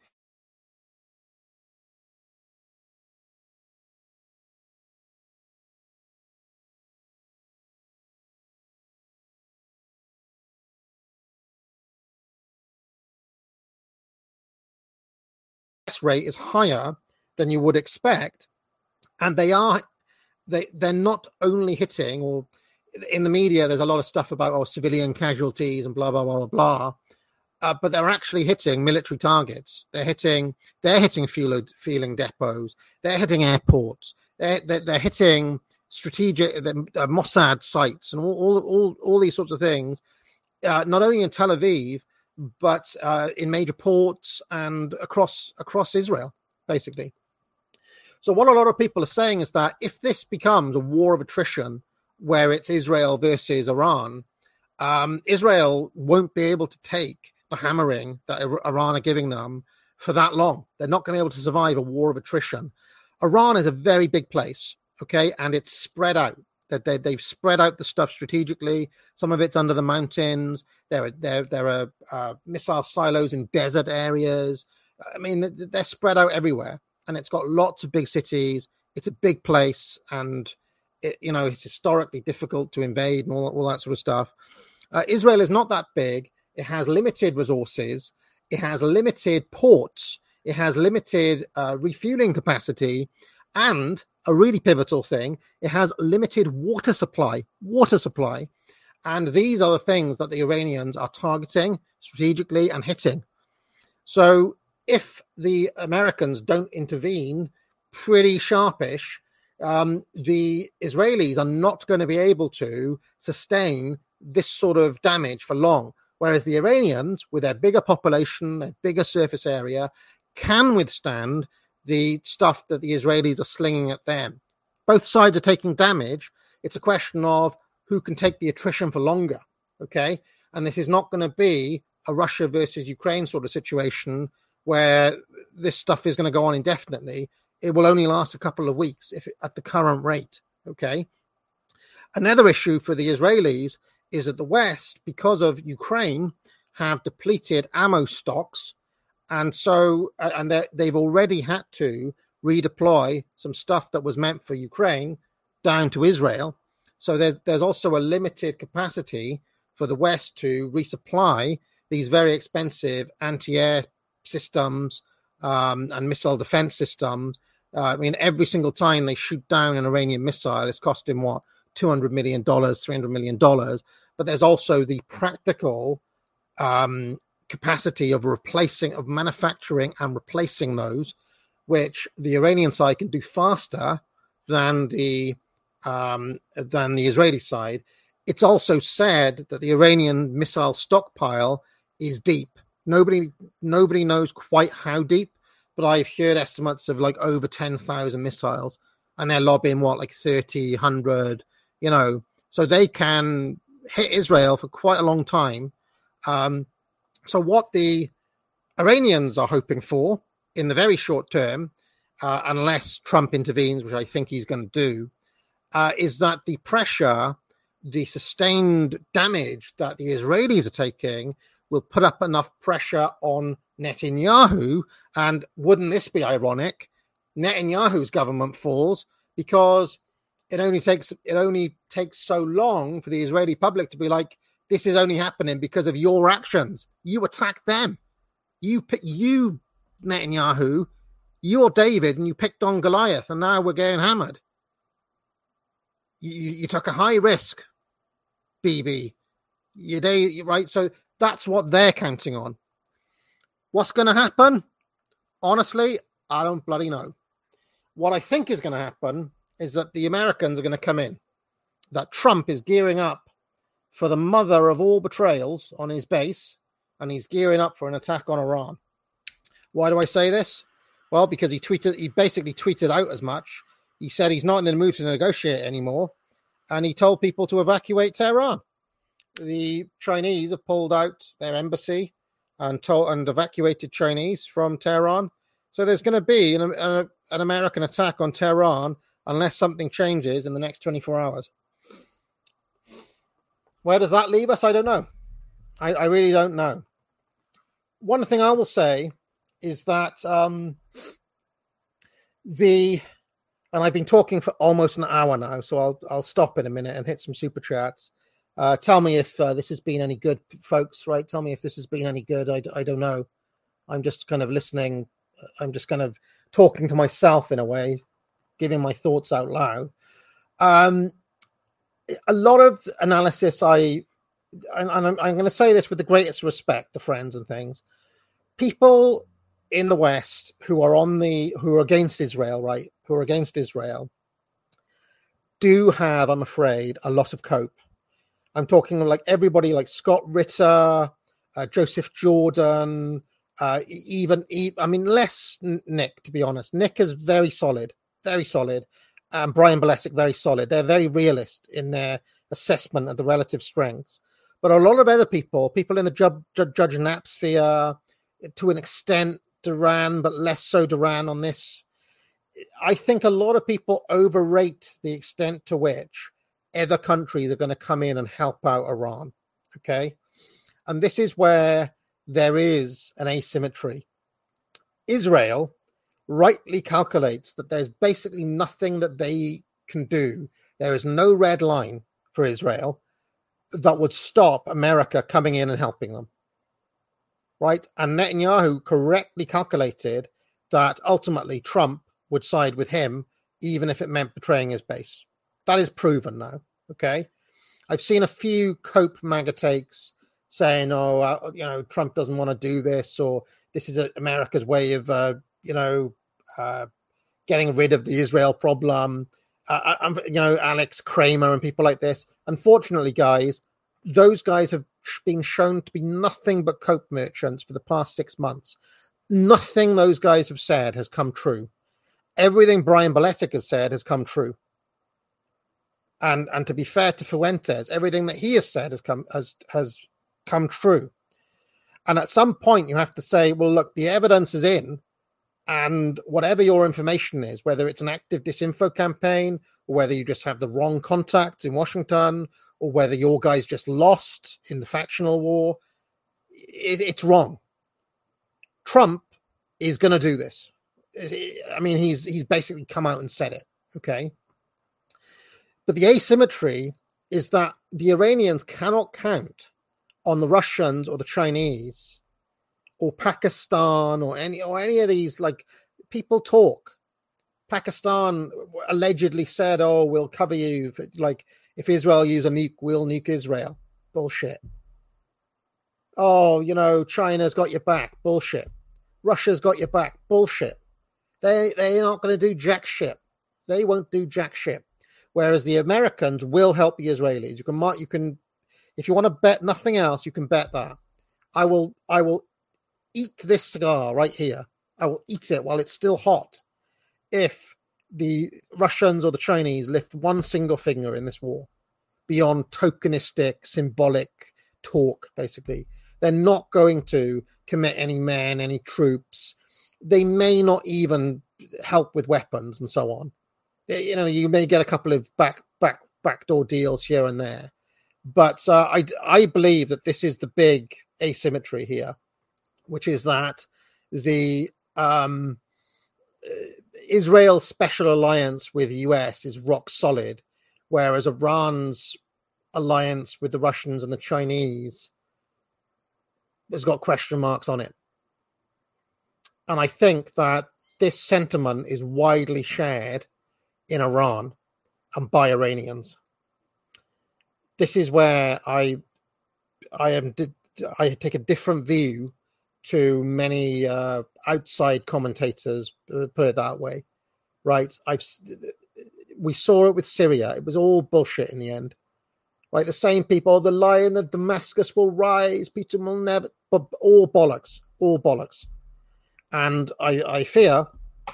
rate is higher than you would expect, and they're not only hitting, or in the media there's a lot of stuff about civilian casualties and blah blah blah blah blah, but they're actually hitting military targets. They're hitting fueling depots, they're hitting airports, they're hitting strategic Mossad sites and all these sorts of things, not only in Tel Aviv, but in major ports and across Israel, basically. So what a lot of people are saying is that if this becomes a war of attrition, where it's Israel versus Iran, Israel won't be able to take the hammering that Iran are giving them for that long. They're not going to be able to survive a war of attrition. Iran is a very big place, okay, and it's spread out. They've spread out the stuff strategically. Some of it's under the mountains. There are missile silos in desert areas. I mean, they're spread out everywhere, and it's got lots of big cities. It's a big place, and it's historically difficult to invade and all that sort of stuff. Israel is not that big. It has limited resources. It has limited ports. It has limited refueling capacity, and a really pivotal thing, it has limited water supply. And these are the things that the Iranians are targeting strategically and hitting. So if the Americans don't intervene pretty sharpish, the Israelis are not going to be able to sustain this sort of damage for long. Whereas the Iranians, with their bigger population, their bigger surface area, can withstand the stuff that the Israelis are slinging at them. Both sides are taking damage. It's a question of who can take the attrition for longer, okay? And this is not going to be a Russia versus Ukraine sort of situation where this stuff is going to go on indefinitely. It will only last a couple of weeks at the current rate, okay? Another issue for the Israelis is that the West, because of Ukraine, have depleted ammo stocks. And so, they've already had to redeploy some stuff that was meant for Ukraine down to Israel. So there's also a limited capacity for the West to resupply these very expensive anti-air systems and missile defense systems. I mean, every single time they shoot down an Iranian missile, it's costing $200 million, $300 million. But there's also the practical capacity of manufacturing and replacing those, which the Iranian side can do faster than the Israeli side. It's also said that the Iranian missile stockpile is deep. Nobody knows quite how deep, but I've heard estimates of like over 10,000 missiles, and they're lobbing 30, 100, so they can hit Israel for quite a long time. So what the Iranians are hoping for in the very short term, unless Trump intervenes, which I think he's going to do, is that the pressure, the sustained damage that the Israelis are taking will put up enough pressure on Netanyahu. And wouldn't this be ironic? Netanyahu's government falls because it only takes so long for the Israeli public to be like, this is only happening because of your actions. You attacked them. You Netanyahu, you're David, and you picked on Goliath, and now we're getting hammered. You took a high risk, BB. Right? So that's what they're counting on. What's going to happen? Honestly, I don't bloody know. What I think is going to happen is that the Americans are going to come in, that Trump is gearing up for the mother of all betrayals on his base, and he's gearing up for an attack on Iran. Why do I say this? Well, because he basically tweeted out as much. He said he's not in the mood to negotiate anymore, and he told people to evacuate Tehran. The Chinese have pulled out their embassy and evacuated Chinese from Tehran. So there's going to be an American attack on Tehran unless something changes in the next 24 hours. Where does that leave us? I don't know. I really don't know. One thing I will say is that and I've been talking for almost an hour now, so I'll stop in a minute and hit some super chats. Tell me if this has been any good, folks, right? Tell me if this has been any good. I don't know. I'm just kind of listening. I'm just kind of talking to myself in a way, giving my thoughts out loud. A lot of analysis, I'm going to say this with the greatest respect to friends and things. People in the West who are against Israel, right? Who are against Israel, do have, I'm afraid, a lot of cope. I'm talking like everybody like Scott Ritter, Joseph Jordan, I mean, less Nick, to be honest. Nick is very solid, very solid. Brian Bolesic, very solid. They're very realist in their assessment of the relative strengths. But a lot of other people in the Judge Knapp sphere, to an extent, Duran, but less so Duran on this. I think a lot of people overrate the extent to which other countries are going to come in and help out Iran. Okay. And this is where there is an asymmetry. Israel rightly calculates that there's basically nothing that they can do. There is no red line for Israel that would stop America coming in and helping them. Right? And Netanyahu correctly calculated that ultimately Trump would side with him, even if it meant betraying his base. That is proven now. Okay. I've seen a few cope MAGA takes saying, Trump doesn't want to do this, or this is America's way of, getting rid of the Israel problem. Alex Kramer and people like this. Unfortunately, guys, those guys have been shown to be nothing but cope merchants for the past 6 months. Nothing those guys have said has come true. Everything Brian Bolesic has said has come true. And to be fair to Fuentes, everything that he has said has come true. And at some point you have to say, well, look, the evidence is in, and whatever your information is, whether it's an active disinfo campaign, or whether you just have the wrong contacts in Washington, or whether your guys just lost in the factional war, it's wrong. Trump is going to do this. I mean, he's basically come out and said it, okay? But the asymmetry is that the Iranians cannot count on the Russians or the Chinese or Pakistan or any of these, like, people talk. Pakistan allegedly said, oh, we'll cover you. If Israel use a nuke, we'll nuke Israel. Bullshit. Oh, China's got your back. Bullshit. Russia's got your back. Bullshit. They're not going to do jack shit. They won't do jack shit. Whereas the Americans will help the Israelis. You can, if you want to bet nothing else, you can bet that. I will eat this cigar right here. I will eat it while it's still hot if the Russians or the Chinese lift one single finger in this war beyond tokenistic, symbolic talk, basically. They're not going to commit any men, any troops. They may not even help with weapons and so on. You may get a couple of backdoor deals here and there. But I believe that this is the big asymmetry here, which is that the Israel's special alliance with the US is rock solid, whereas Iran's alliance with the Russians and the Chinese has got question marks on it. And I think that this sentiment is widely shared in Iran and by Iranians. This is where I take a different view to many outside commentators, put it that way, right? We saw it with Syria. It was all bullshit in the end, right? The same people, the Lion of Damascus will rise, Peter will never, but all bollocks. And I fear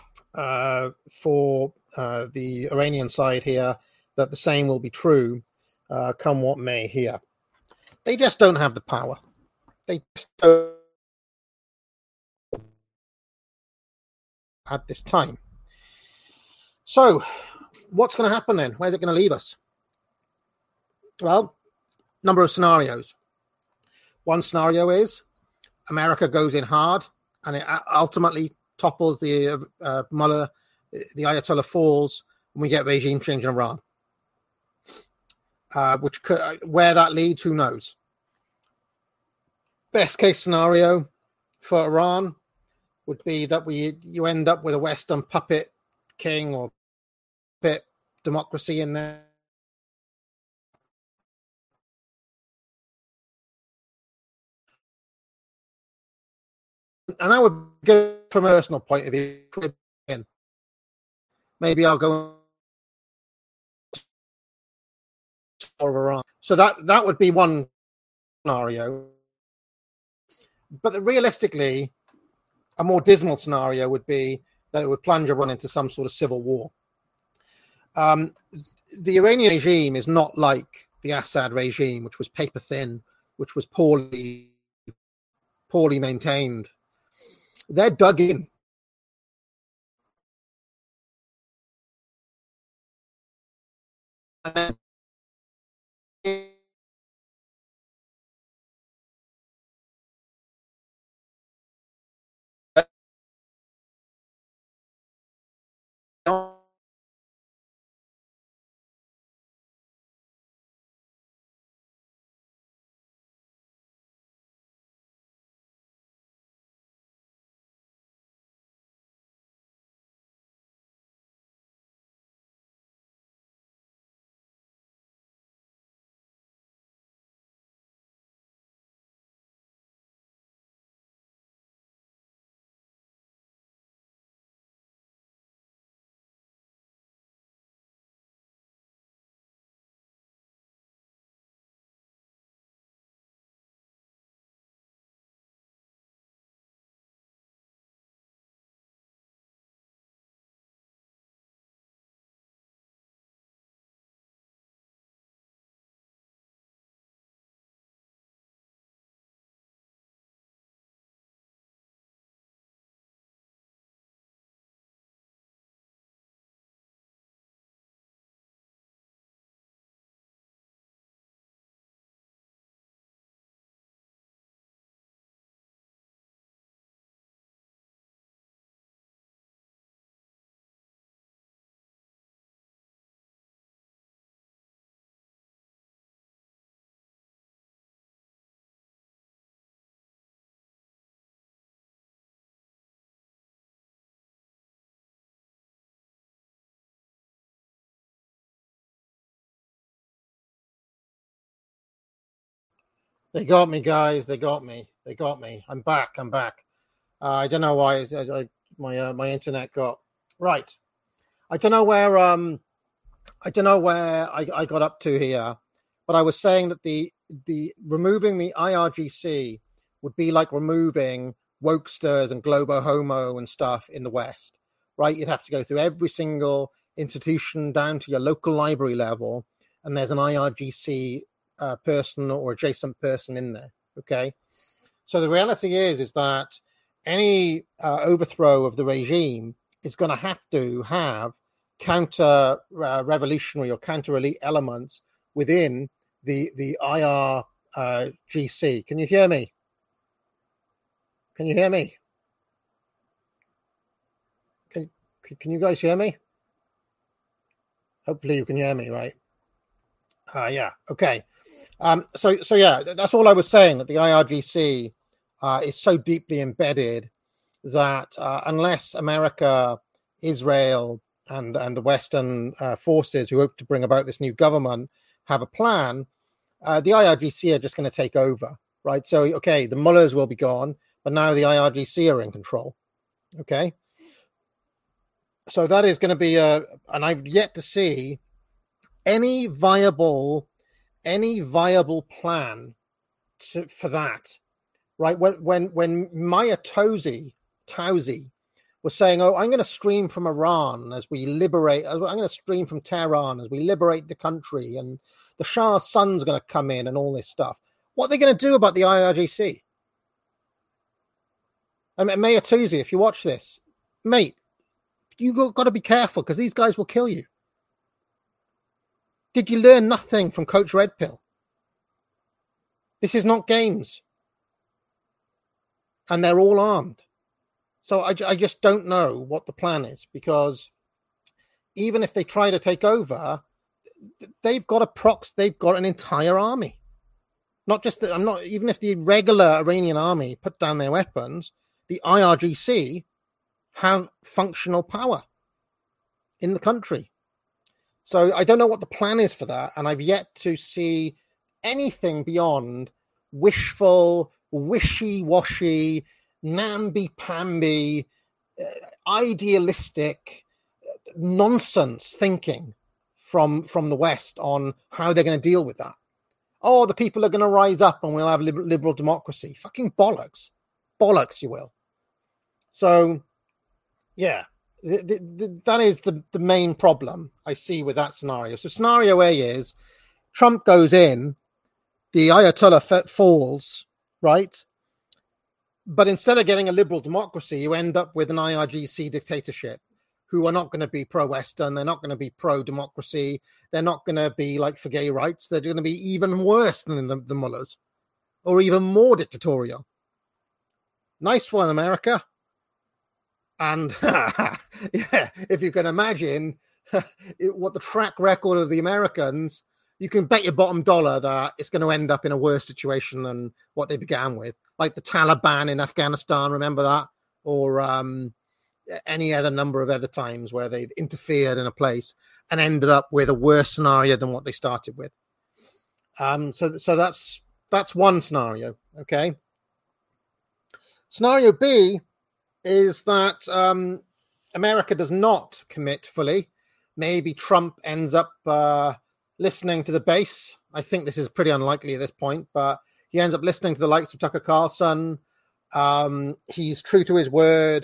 for the Iranian side here that the same will be true come what may here. They just don't have the power. They just don't at this time. So what's going to happen then? Where's it going to leave us? Well, number of scenarios. One scenario is America goes in hard and it ultimately topples the Mullah, the Ayatollah falls, and we get regime change in Iran. Which could, where that leads, who knows? Best case scenario for Iran would be that you end up with a Western puppet king or puppet democracy in there. And that would go from a personal point of view. Maybe I'll go of Iran. So that would be one scenario. But realistically, a more dismal scenario would be that it would plunge Iran into some sort of civil war. The Iranian regime is not like the Assad regime, which was paper thin, which was poorly maintained. They're dug in. They got me, guys. They got me. I'm back. I don't know why my internet got right. I don't know where I got up to here, but I was saying that the removing the IRGC would be like removing Wokesters and Globo Homo and stuff in the West, right? You'd have to go through every single institution down to your local library level, and there's an IRGC person or adjacent person in there. Okay, so the reality is that any overthrow of the regime is going to have counter revolutionary or counter elite elements within the IRGC. Can you hear me? Can you guys hear me? Hopefully you can hear me, right? Yeah. Okay. So yeah, that's all I was saying, that the IRGC is so deeply embedded that unless America, Israel, and the Western forces who hope to bring about this new government have a plan, the IRGC are just going to take over, right? So, okay, the mullahs will be gone, but now the IRGC are in control, okay? So that is going to be and I've yet to see any viable plan for that, right? When Maya Tousey was saying, "Oh, I'm going to stream from Iran as we liberate. I'm going to stream from Tehran as we liberate the country, and the Shah's son's going to come in and all this stuff." What are they going to do about the IRGC? I mean, Maya Tousey, if you watch this, mate, you got to be careful because these guys will kill you. Did you learn nothing from Coach Red Pill? This is not games. And they're all armed. So I just don't know what the plan is, because even if they try to take over, they've got an entire army. Not just that, even if the regular Iranian army put down their weapons, the IRGC have functional power in the country. So I don't know what the plan is for that, and I've yet to see anything beyond wishful, wishy-washy, namby-pamby, idealistic nonsense thinking from the West on how they're going to deal with that. Oh, the people are going to rise up and we'll have liberal democracy. Fucking bollocks. Bollocks, you will. So, yeah, that is the main problem I see with that scenario. So scenario A is Trump goes in, the Ayatollah falls, right? But instead of getting a liberal democracy, you end up with an IRGC dictatorship who are not going to be pro-Western. They're not going to be pro-democracy. They're not going to be like for gay rights. They're going to be even worse than the mullahs, or even more dictatorial. Nice one, America. And yeah, if you can imagine what the track record of the Americans, you can bet your bottom dollar that it's going to end up in a worse situation than what they began with, like the Taliban in Afghanistan. Remember that? Or any other number of other times where they've interfered in a place and ended up with a worse scenario than what they started with. So that's one scenario. Okay. Scenario B is that America does not commit fully. Maybe Trump ends up listening to the base. I think this is pretty unlikely at this point, but he ends up listening to the likes of Tucker Carlson. He's true to his word.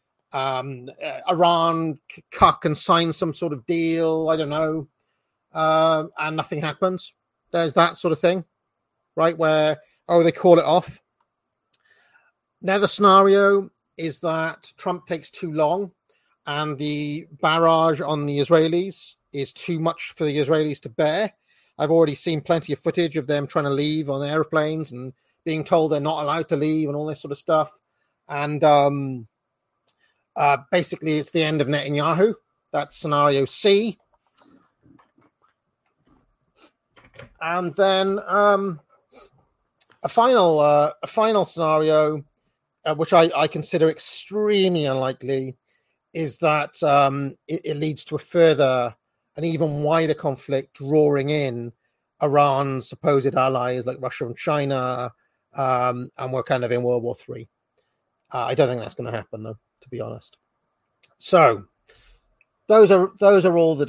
Iran cuck and sign some sort of deal. I don't know. And nothing happens. There's that sort of thing, right? Where, they call it off. Another scenario is that Trump takes too long and the barrage on the Israelis is too much for the Israelis to bear. I've already seen plenty of footage of them trying to leave on airplanes and being told they're not allowed to leave and all this sort of stuff. And basically, it's the end of Netanyahu. That's scenario C. And then a final scenario, which I consider extremely unlikely, is that it leads to an even wider conflict, drawing in Iran's supposed allies like Russia and China, and we're kind of in World War III. I don't think that's going to happen, though, to be honest. So those are all the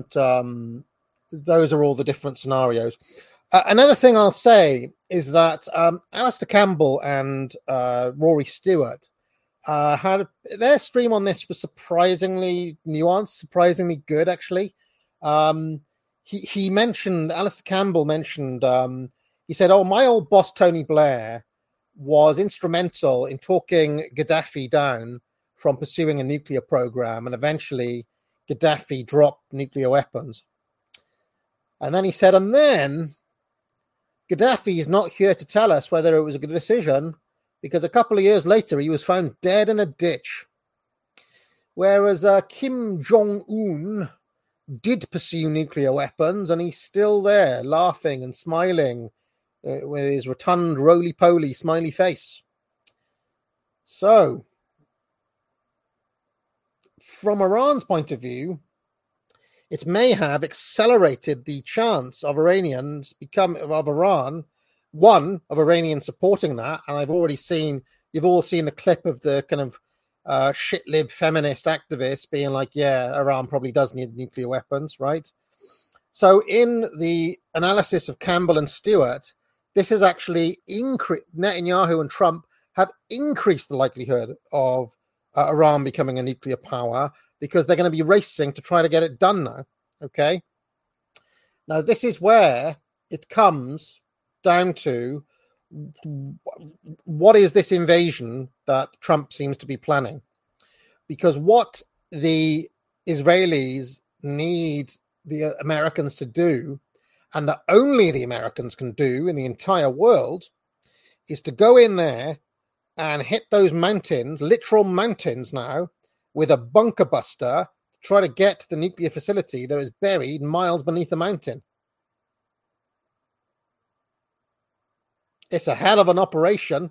different scenarios. Another thing I'll say is that Alistair Campbell and Rory Stewart had their stream on this was surprisingly nuanced, surprisingly good, actually. He mentioned, Alistair Campbell mentioned, he said, my old boss Tony Blair was instrumental in talking Gaddafi down from pursuing a nuclear program, and eventually Gaddafi dropped nuclear weapons. And then he said, and then Gaddafi is not here to tell us whether it was a good decision, because a couple of years later he was found dead in a ditch. Whereas Kim Jong-un did pursue nuclear weapons, and he's still there laughing and smiling with his rotund, roly-poly, smiley face. So, from Iran's point of view, it may have accelerated the chance of Iranians of Iranians supporting that. And you've all seen the clip of the kind of shit-lib feminist activists being like, yeah, Iran probably does need nuclear weapons, right? So in the analysis of Campbell and Stewart, this has actually increased. Netanyahu and Trump have increased the likelihood of Iran becoming a nuclear power, because they're going to be racing to try to get it done now. Okay. Now, this is where it comes down to what is this invasion that Trump seems to be planning? Because what the Israelis need the Americans to do, and that only the Americans can do in the entire world, is to go in there and hit those mountains, literal mountains now, with a bunker buster to try to get to the nuclear facility that is buried miles beneath the mountain. It's a hell of an operation.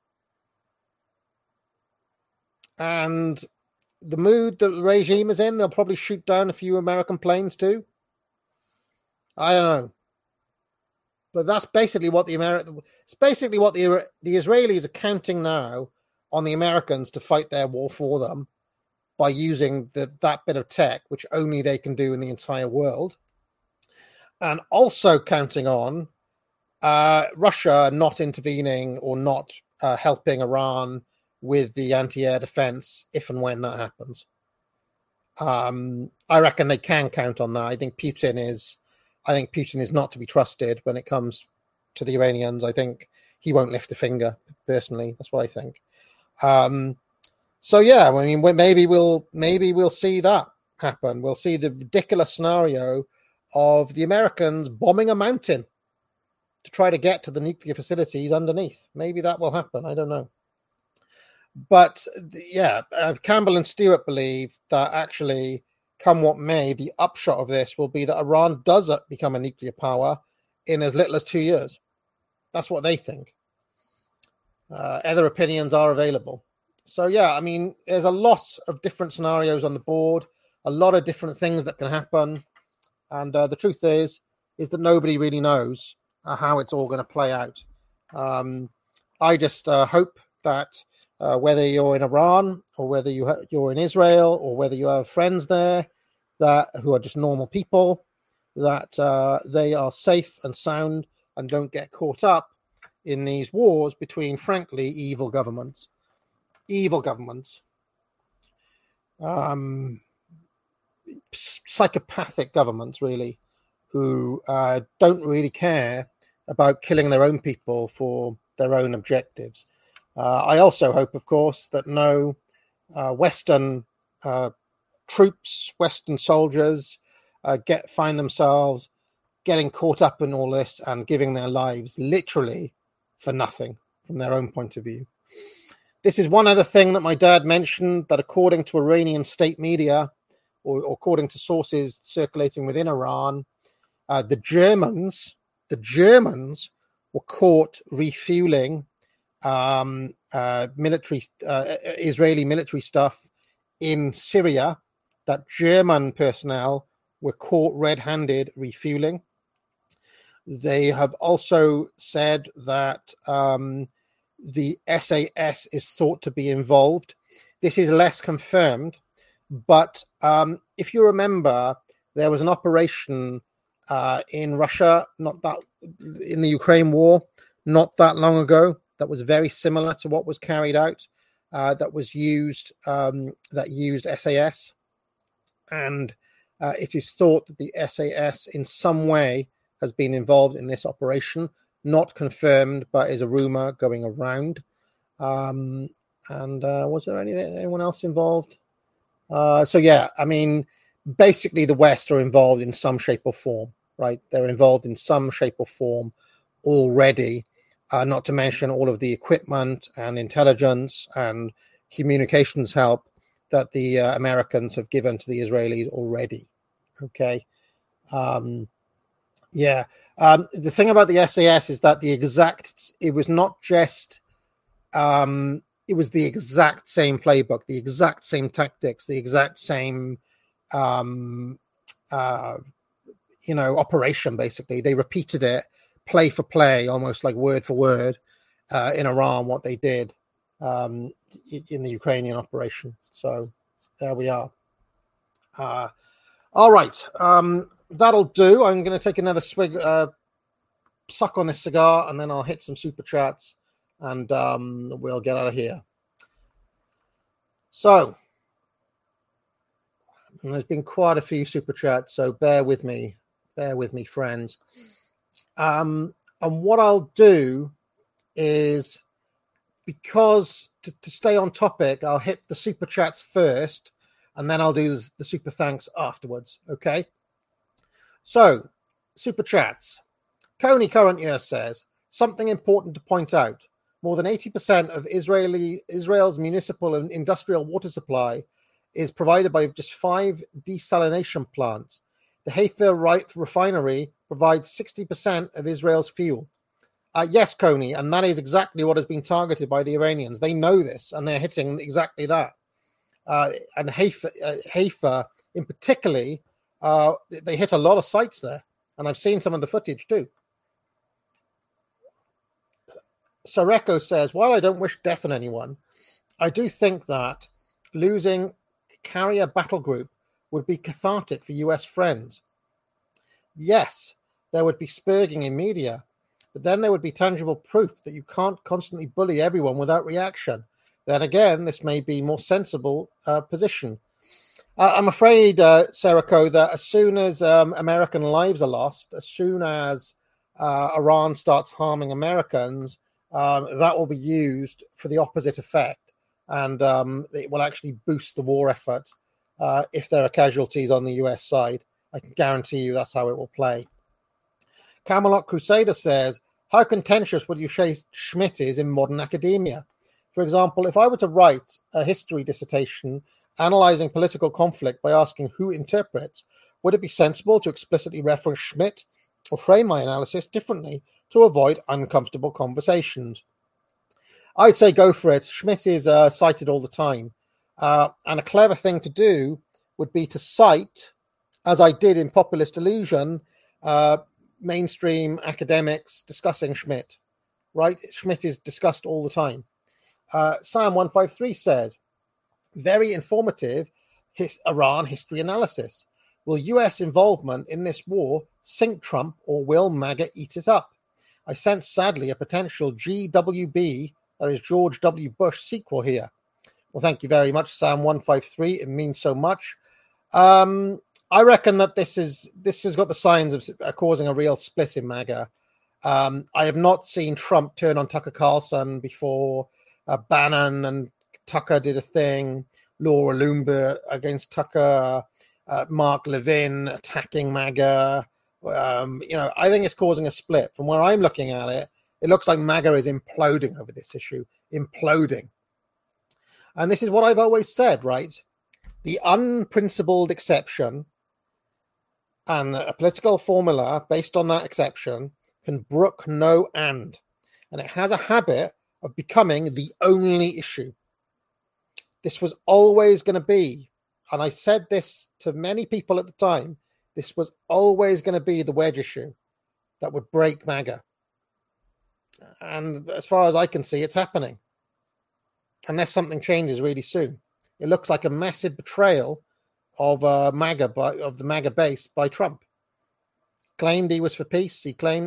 And the mood that the regime is in, they'll probably shoot down a few American planes too. I don't know. But that's basically what the Israelis are counting now on the Americans to fight their war for them by using that bit of tech, which only they can do in the entire world. and also counting on Russia not intervening or not helping Iran with the anti-air defense if and when that happens. I reckon they can count on that. I think Putin is not to be trusted when it comes to the Iranians. I think he won't lift a finger. Personally, that's what I think. So yeah, I mean, maybe we'll see that happen. We'll see the ridiculous scenario of the Americans bombing a mountain to try to get to the nuclear facilities underneath. Maybe that will happen. I don't know. But yeah, Campbell and Stewart believe that actually, come what may, the upshot of this will be that Iran does become a nuclear power in as little as 2 years. That's what they think. Other opinions are available. So yeah, I mean, there's a lot of different scenarios on the board, a lot of different things that can happen. And the truth is that nobody really knows how it's all going to play out. I just hope that whether you're in Iran or whether you're in Israel or whether you have friends there who are just normal people, that they are safe and sound and don't get caught up in these wars between, frankly, evil governments. Psychopathic governments, really, who don't really care about killing their own people for their own objectives. I also hope, of course, that no Western troops, Western soldiers find themselves getting caught up in all this and giving their lives literally for nothing from their own point of view. This is one other thing that my dad mentioned, that according to Iranian state media, or according to sources circulating within Iran, the Germans were caught refueling Israeli military stuff in Syria. That German personnel were caught red-handed refueling. They have also said that the SAS is thought to be involved. This is less confirmed, but if you remember, there was an operation in Russia, in the Ukraine war, not that long ago, that was very similar to what was carried out, that used SAS, and it is thought that the SAS in some way has been involved in this operation. Not confirmed, but is a rumor going around. And was there anyone else involved? So yeah, I mean, basically the West are involved in some shape or form, right? They're involved in some shape or form already, not to mention all of the equipment and intelligence and communications help that the Americans have given to the Israelis already. Okay. Yeah. The thing about the SAS is that it was not just, it was the exact same playbook, the exact same tactics, the exact same, operation, basically. They repeated it play for play, almost like word for word, in Iran, what they did in the Ukrainian operation. So there we are. All right. That'll do. I'm going to take another suck on this cigar, and then I'll hit some super chats, and we'll get out of here. So, there's been quite a few super chats, so bear with me, friends. And what I'll do is, because to stay on topic, I'll hit the super chats first, and then I'll do the super thanks afterwards. Okay. So, super chats. Coney Current Year says, something important to point out. More than 80% of Israel's municipal and industrial water supply is provided by just 5 desalination plants. The Haifa refinery provides 60% of Israel's fuel. Yes, Coney, and that is exactly what has been targeted by the Iranians. They know this, and they're hitting exactly that. And Haifa in particularly, they hit a lot of sites there, and I've seen some of the footage too. Sareko says, while I don't wish death on anyone, I do think that losing carrier battle group would be cathartic for US friends. Yes, there would be spurging in media, but then there would be tangible proof that you can't constantly bully everyone without reaction. Then again, this may be more sensible position. I'm afraid, Sarah Coe, that as soon as American lives are lost, as soon as Iran starts harming Americans, that will be used for the opposite effect, and it will actually boost the war effort if there are casualties on the US side. I can guarantee you that's how it will play. Camelot Crusader says, how contentious would you say Schmitt is in modern academia? For example, if I were to write a history dissertation analyzing political conflict by asking who interprets, would it be sensible to explicitly reference Schmitt or frame my analysis differently to avoid uncomfortable conversations? I'd say go for it. Schmitt is cited all the time. And a clever thing to do would be to cite, as I did in Populist Illusion, mainstream academics discussing Schmitt, right? Schmitt is discussed all the time. Sam153 says, very informative Iran history analysis. Will US involvement in this war sink Trump, or will MAGA eat it up? I sense, sadly, a potential GWB, that is George W. Bush, sequel here. Well, thank you very much, Sam153. It means so much. I reckon that this has got the signs of causing a real split in MAGA. I have not seen Trump turn on Tucker Carlson before. Bannon and Tucker did a thing. Laura Loomer against Tucker. Mark Levin attacking MAGA. I think it's causing a split. From where I'm looking at it, it looks like MAGA is imploding over this issue. Imploding. And this is what I've always said, right? The unprincipled exception and a political formula based on that exception can brook no and. And it has a habit of becoming the only issue. This was always going to be, and I said this to many people at the time, this was always going to be the wedge issue that would break MAGA. And as far as I can see, it's happening. Unless something changes really soon. It looks like a massive betrayal of MAGA, of the MAGA base by Trump. Claimed he was for peace. He claimed,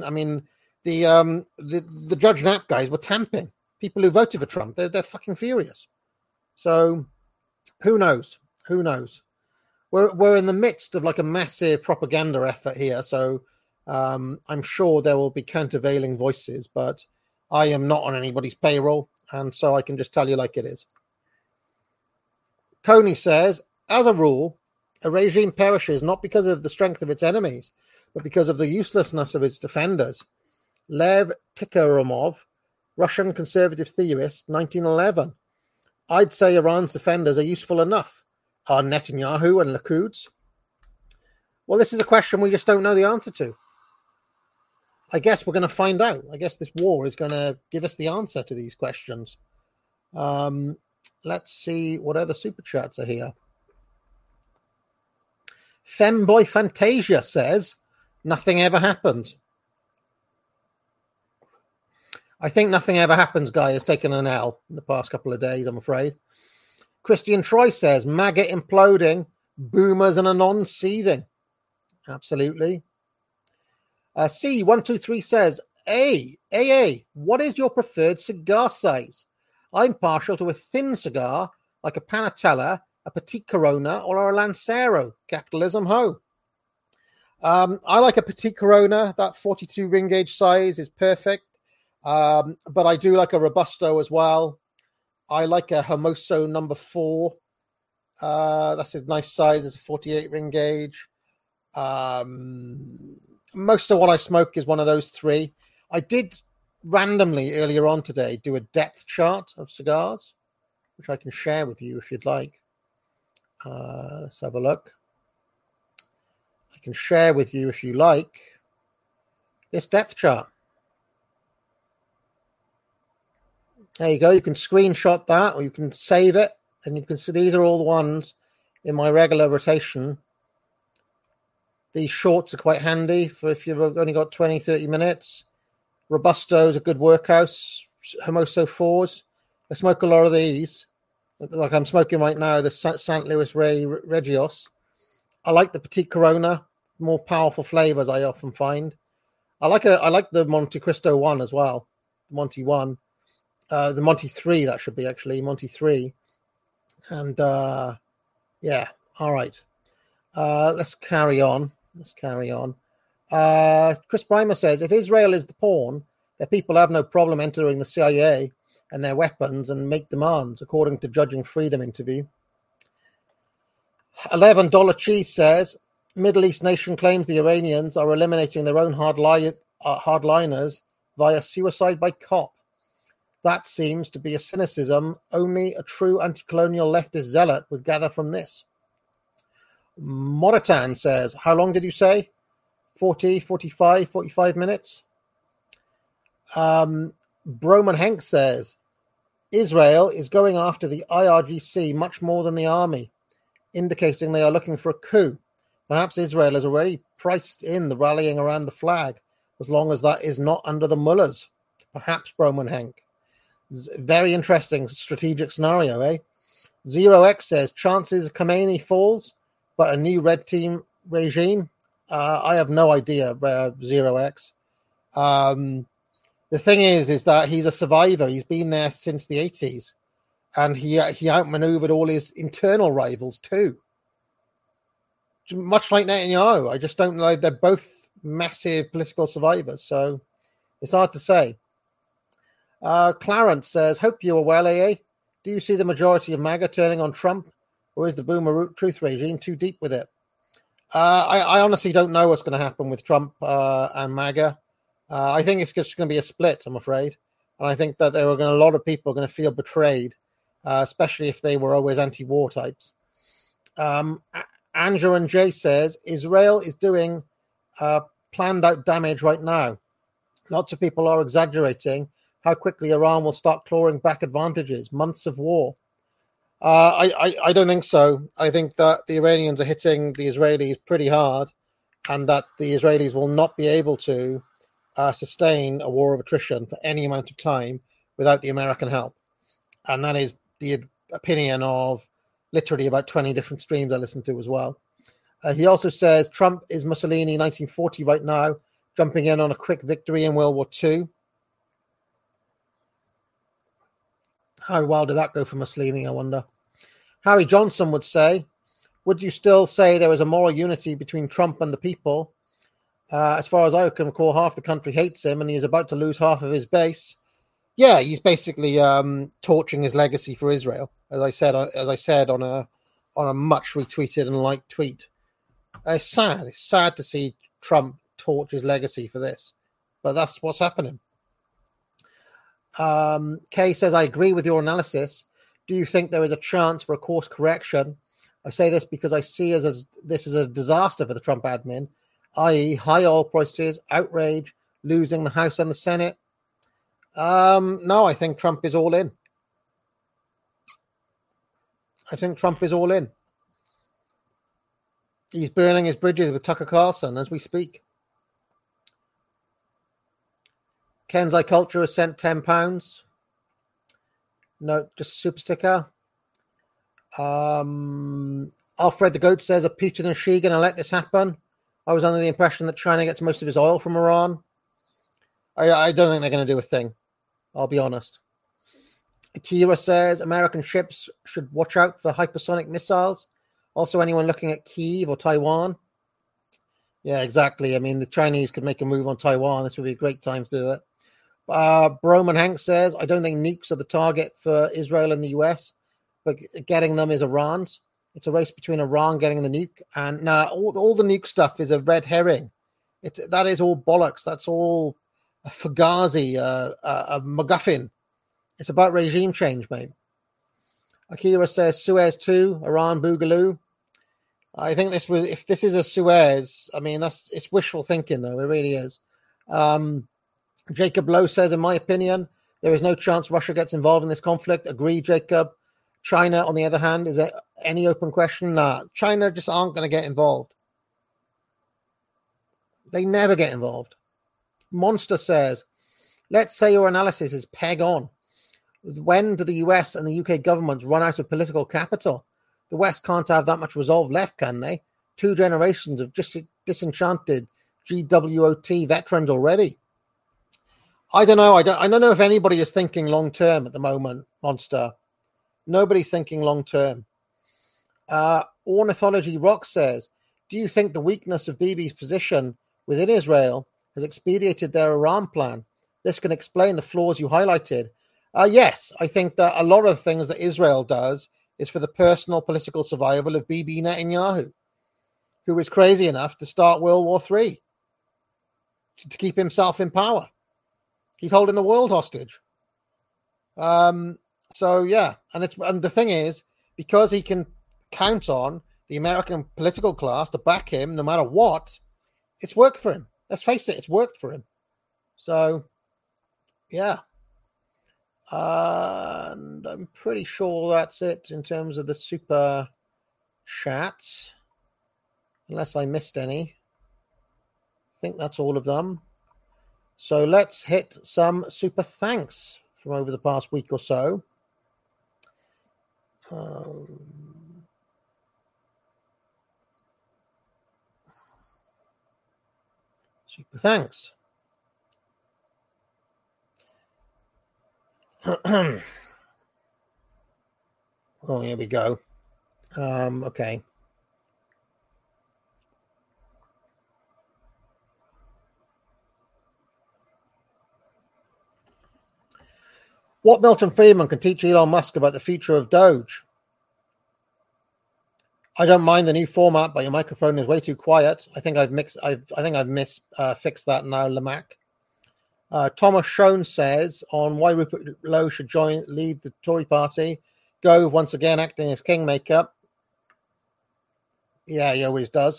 the Judge Knapp guys were tamping. People who voted for Trump, they're fucking furious. So who knows? Who knows? We're in the midst of like a massive propaganda effort here. So I'm sure there will be countervailing voices, but I am not on anybody's payroll. And so I can just tell you like it is. Coney says, as a rule, a regime perishes not because of the strength of its enemies, but because of the uselessness of its defenders. Lev Tikhoramov, Russian conservative theorist, 1911. I'd say Iran's defenders are useful enough. Are Netanyahu and Likud? Well, this is a question we just don't know the answer to. I guess we're going to find out. I guess this war is going to give us the answer to these questions. Let's see what other super chats are here. Femboy Fantasia says, nothing ever happens. I think nothing ever happens guy has taken an L in the past couple of days, I'm afraid. Christian Troy says, MAGA imploding, boomers and anon seething. Absolutely. C123 says, what is your preferred cigar size? I'm partial to a thin cigar, like a Panatella, a Petite Corona, or a Lancero. Capitalism ho. I like a Petite Corona. That 42 ring gauge size is perfect. But I do like a Robusto as well. I like a Hermoso number 4. That's a nice size. It's a 48 ring gauge. Most of what I smoke is one of those 3. I did randomly earlier on today do a depth chart of cigars, which I can share with you if you'd like. Let's have a look. I can share with you if you like this depth chart. There you go. You can screenshot that or you can save it. And you can see these are all the ones in my regular rotation. These shorts are quite handy for if you've only got 20, 30 minutes. Robusto is a good workhouse. Hermoso 4s. I smoke a lot of these. Like I'm smoking right now, the St. Louis Rey Regios. I like the Petite Corona. More powerful flavors I often find. I like the Monte Cristo one as well. Monty 1. The Monty 3, that should be actually Monty 3. And yeah, all right. Let's carry on. Chris Brymer says, if Israel is the pawn, their people have no problem entering the CIA and their weapons and make demands, according to Judging Freedom interview. $11 Cheese says, Middle East nation claims the Iranians are eliminating their own hardliners via suicide by cop. That seems to be a cynicism only a true anti-colonial leftist zealot would gather from this. Moritan says, how long did you say? 40, 45, 45 minutes? Broman Hank says, Israel is going after the IRGC much more than the army, indicating they are looking for a coup. Perhaps Israel has already priced in the rallying around the flag, as long as that is not under the mullahs. Perhaps, Broman Hank. Very interesting strategic scenario, eh? Zero X says, chances Khamenei falls, but a new red team regime? I have no idea, Zero X. The thing is that he's a survivor. He's been there since the 80s, and he outmaneuvered all his internal rivals too. Much like Netanyahu, I just don't know. They're both massive political survivors, so it's hard to say. Clarence says, hope you are well, AA. Do you see the majority of MAGA turning on Trump, or is the Boomer Truth regime too deep with it? I honestly don't know what's going to happen with Trump and MAGA. I think it's just going to be a split, I'm afraid. And I think that a lot of people are going to feel betrayed, especially if they were always anti-war types. Andrew and Jay says, Israel is doing planned out damage right now. Lots of people are exaggerating how quickly Iran will start clawing back advantages, months of war. I don't think so. I think that the Iranians are hitting the Israelis pretty hard, and that the Israelis will not be able to sustain a war of attrition for any amount of time without the American help. And that is the opinion of literally about 20 different streams I listen to as well. He also says Trump is Mussolini 1940 right now, jumping in on a quick victory in World War II. How well did that go for Mussolini, I wonder? Harry Johnson would say, would you still say there is a moral unity between Trump and the people? As far as I can recall, half the country hates him and he's about to lose half of his base. Yeah, he's basically torching his legacy for Israel, as I said on a much retweeted and liked tweet. It's sad. It's sad to see Trump torch his legacy for this, but that's what's happening. Kay says, I agree with your analysis. Do you think there is a chance for a course correction? I say this because I see this as a disaster for the Trump admin, i.e. high oil prices, outrage, losing the House and the Senate. No, I think Trump is all in. He's burning his bridges with Tucker Carlson as we speak. Ken's Eye Culture has sent £10. No, just a super sticker. Alfred the Goat says, are Putin and Xi going to let this happen? I was under the impression that China gets most of his oil from Iran. I don't think they're going to do a thing. I'll be honest. Akira says, American ships should watch out for hypersonic missiles. Also, anyone looking at Kyiv or Taiwan? Yeah, exactly. I mean, the Chinese could make a move on Taiwan. This would be a great time to do it. Broman Hank says, I don't think nukes are the target for Israel and the US, but getting them is Iran's. It's a race between Iran getting the nuke. And now all the nuke stuff is a red herring. That is all bollocks. That's all a Fugazi, a MacGuffin. It's about regime change, mate. Akira says, Suez 2, Iran Boogaloo. I think if this is a Suez, I mean, it's wishful thinking, though. It really is. Jacob Lowe says, in my opinion, there is no chance Russia gets involved in this conflict. Agree, Jacob. China, on the other hand, is there any open question? Nah, China just aren't going to get involved. They never get involved. Monster says, let's say your analysis is peg on. When do the US and the UK governments run out of political capital? The West can't have that much resolve left, can they? 2 generations of just disenchanted GWOT veterans already. I don't know. I don't know if anybody is thinking long term at the moment, Monster. Nobody's thinking long term. Ornithology Rock says, do you think the weakness of Bibi's position within Israel has expedited their Iran plan? This can explain the flaws you highlighted. Yes, I think that a lot of the things that Israel does is for the personal political survival of Bibi Netanyahu, who is crazy enough to start World War III to keep himself in power. He's holding the world hostage. So yeah, and the thing is, because he can count on the American political class to back him no matter what, it's worked for him. Let's face it, it's worked for him. So yeah. And I'm pretty sure that's it in terms of the super chats, unless I missed any. I think that's all of them. So let's hit some super thanks from over the past week or so. Super thanks. Oh, here we go. Okay. What Milton Friedman can teach Elon Musk about the future of Doge? I don't mind the new format, but your microphone is way too quiet. I think I've fixed that now, Lamac. Thomas Schoen says on why Rupert Lowe should lead the Tory party. Gove once again acting as kingmaker. Yeah, he always does.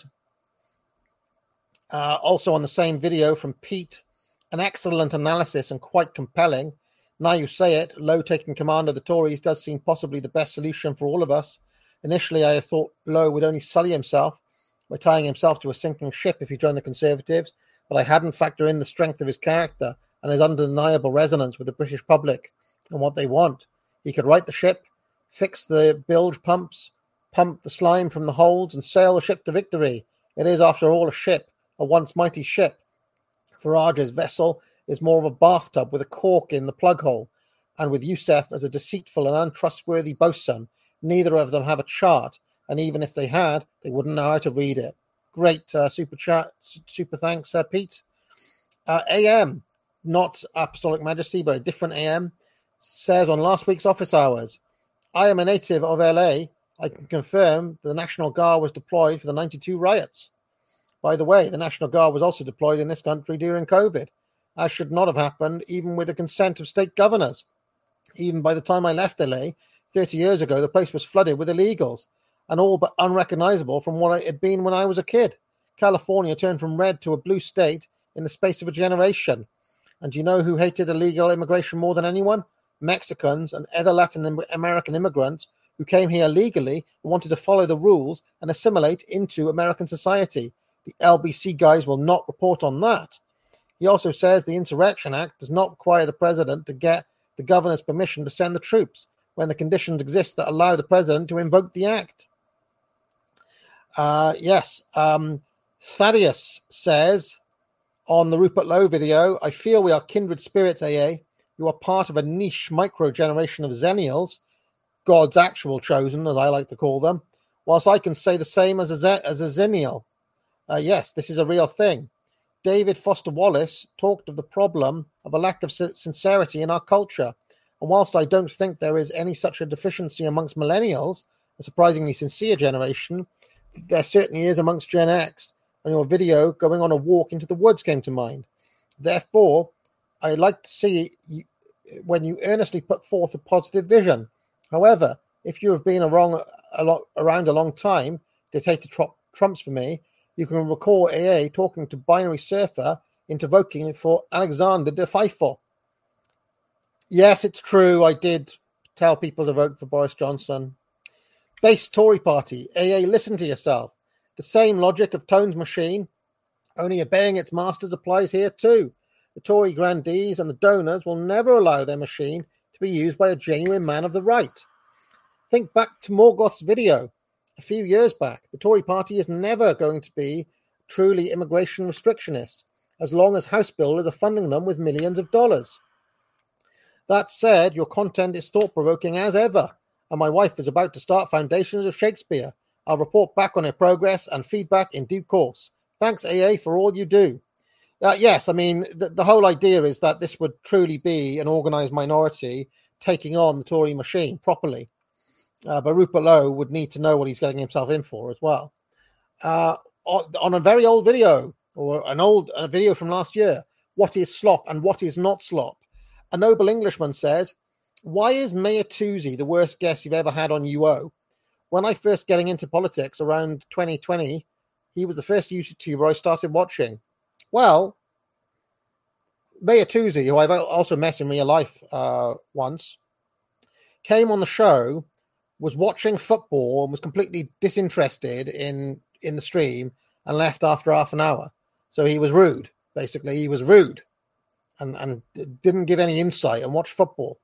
Also on the same video from Pete, an excellent analysis and quite compelling. Now you say it, Lowe taking command of the Tories does seem possibly the best solution for all of us. Initially, I thought Lowe would only sully himself by tying himself to a sinking ship if he joined the Conservatives, but I hadn't factored in the strength of his character and his undeniable resonance with the British public and what they want. He could right the ship, fix the bilge pumps, pump the slime from the holds, and sail the ship to victory. It is, after all, a ship, a once mighty ship. Farage's vessel is more of a bathtub with a cork in the plug hole, and with Youssef as a deceitful and untrustworthy bosun. Neither of them have a chart, and even if they had, they wouldn't know how to read it. Great super thanks, Pete. AM, not Apostolic Majesty, but a different AM, says on last week's office hours, I am a native of LA. I can confirm the National Guard was deployed for the 92 riots. By the way, the National Guard was also deployed in this country during COVID, as should not have happened even with the consent of state governors. Even by the time I left LA, 30 years ago, the place was flooded with illegals and all but unrecognizable from what it had been when I was a kid. California turned from red to a blue state in the space of a generation. And do you know who hated illegal immigration more than anyone? Mexicans and other Latin American immigrants who came here legally and wanted to follow the rules and assimilate into American society. The LBC guys will not report on that. He also says the Insurrection Act does not require the president to get the governor's permission to send the troops when the conditions exist that allow the president to invoke the act. Yes. Thaddeus says on the Rupert Lowe video, I feel we are kindred spirits, AA. You are part of a niche micro-generation of Zennials, God's actual chosen, as I like to call them, whilst I can say the same as a Zennial. Yes, this is a real thing. David Foster Wallace talked of the problem of a lack of sincerity in our culture. And whilst I don't think there is any such a deficiency amongst millennials, a surprisingly sincere generation, there certainly is amongst Gen X. And your video going on a walk into the woods came to mind. Therefore, I like to see you, when you earnestly put forth a positive vision. However, if you have been around a long time, dictator trumps for me, you can recall AA talking to Binary Surfer into voting for Alexander de Pfeiffer. Yes, it's true. I did tell people to vote for Boris Johnson. Base Tory party. AA, listen to yourself. The same logic of Tone's machine, only obeying its masters, applies here too. The Tory grandees and the donors will never allow their machine to be used by a genuine man of the right. Think back to Morgoth's video a few years back. The Tory party is never going to be truly immigration restrictionist, as long as house builders are funding them with millions of dollars. That said, your content is thought-provoking as ever, and my wife is about to start Foundations of Shakespeare. I'll report back on her progress and feedback in due course. Thanks, AA, for all you do. Yes, I mean, the whole idea is that this would truly be an organised minority taking on the Tory machine properly. But Rupert Lowe would need to know what he's getting himself in for as well. On a very old video, or a video from last year, what is slop and what is not slop? A noble Englishman says, why is Mayor Toosey the worst guest you've ever had on UO? When I first getting into politics around 2020, he was the first YouTuber I started watching. Well, Mayor Toosey, who I've also met in real life once, came on the show, was watching football and was completely disinterested in the stream and left after half an hour. So he was rude, basically. He was rude and didn't give any insight and watched football.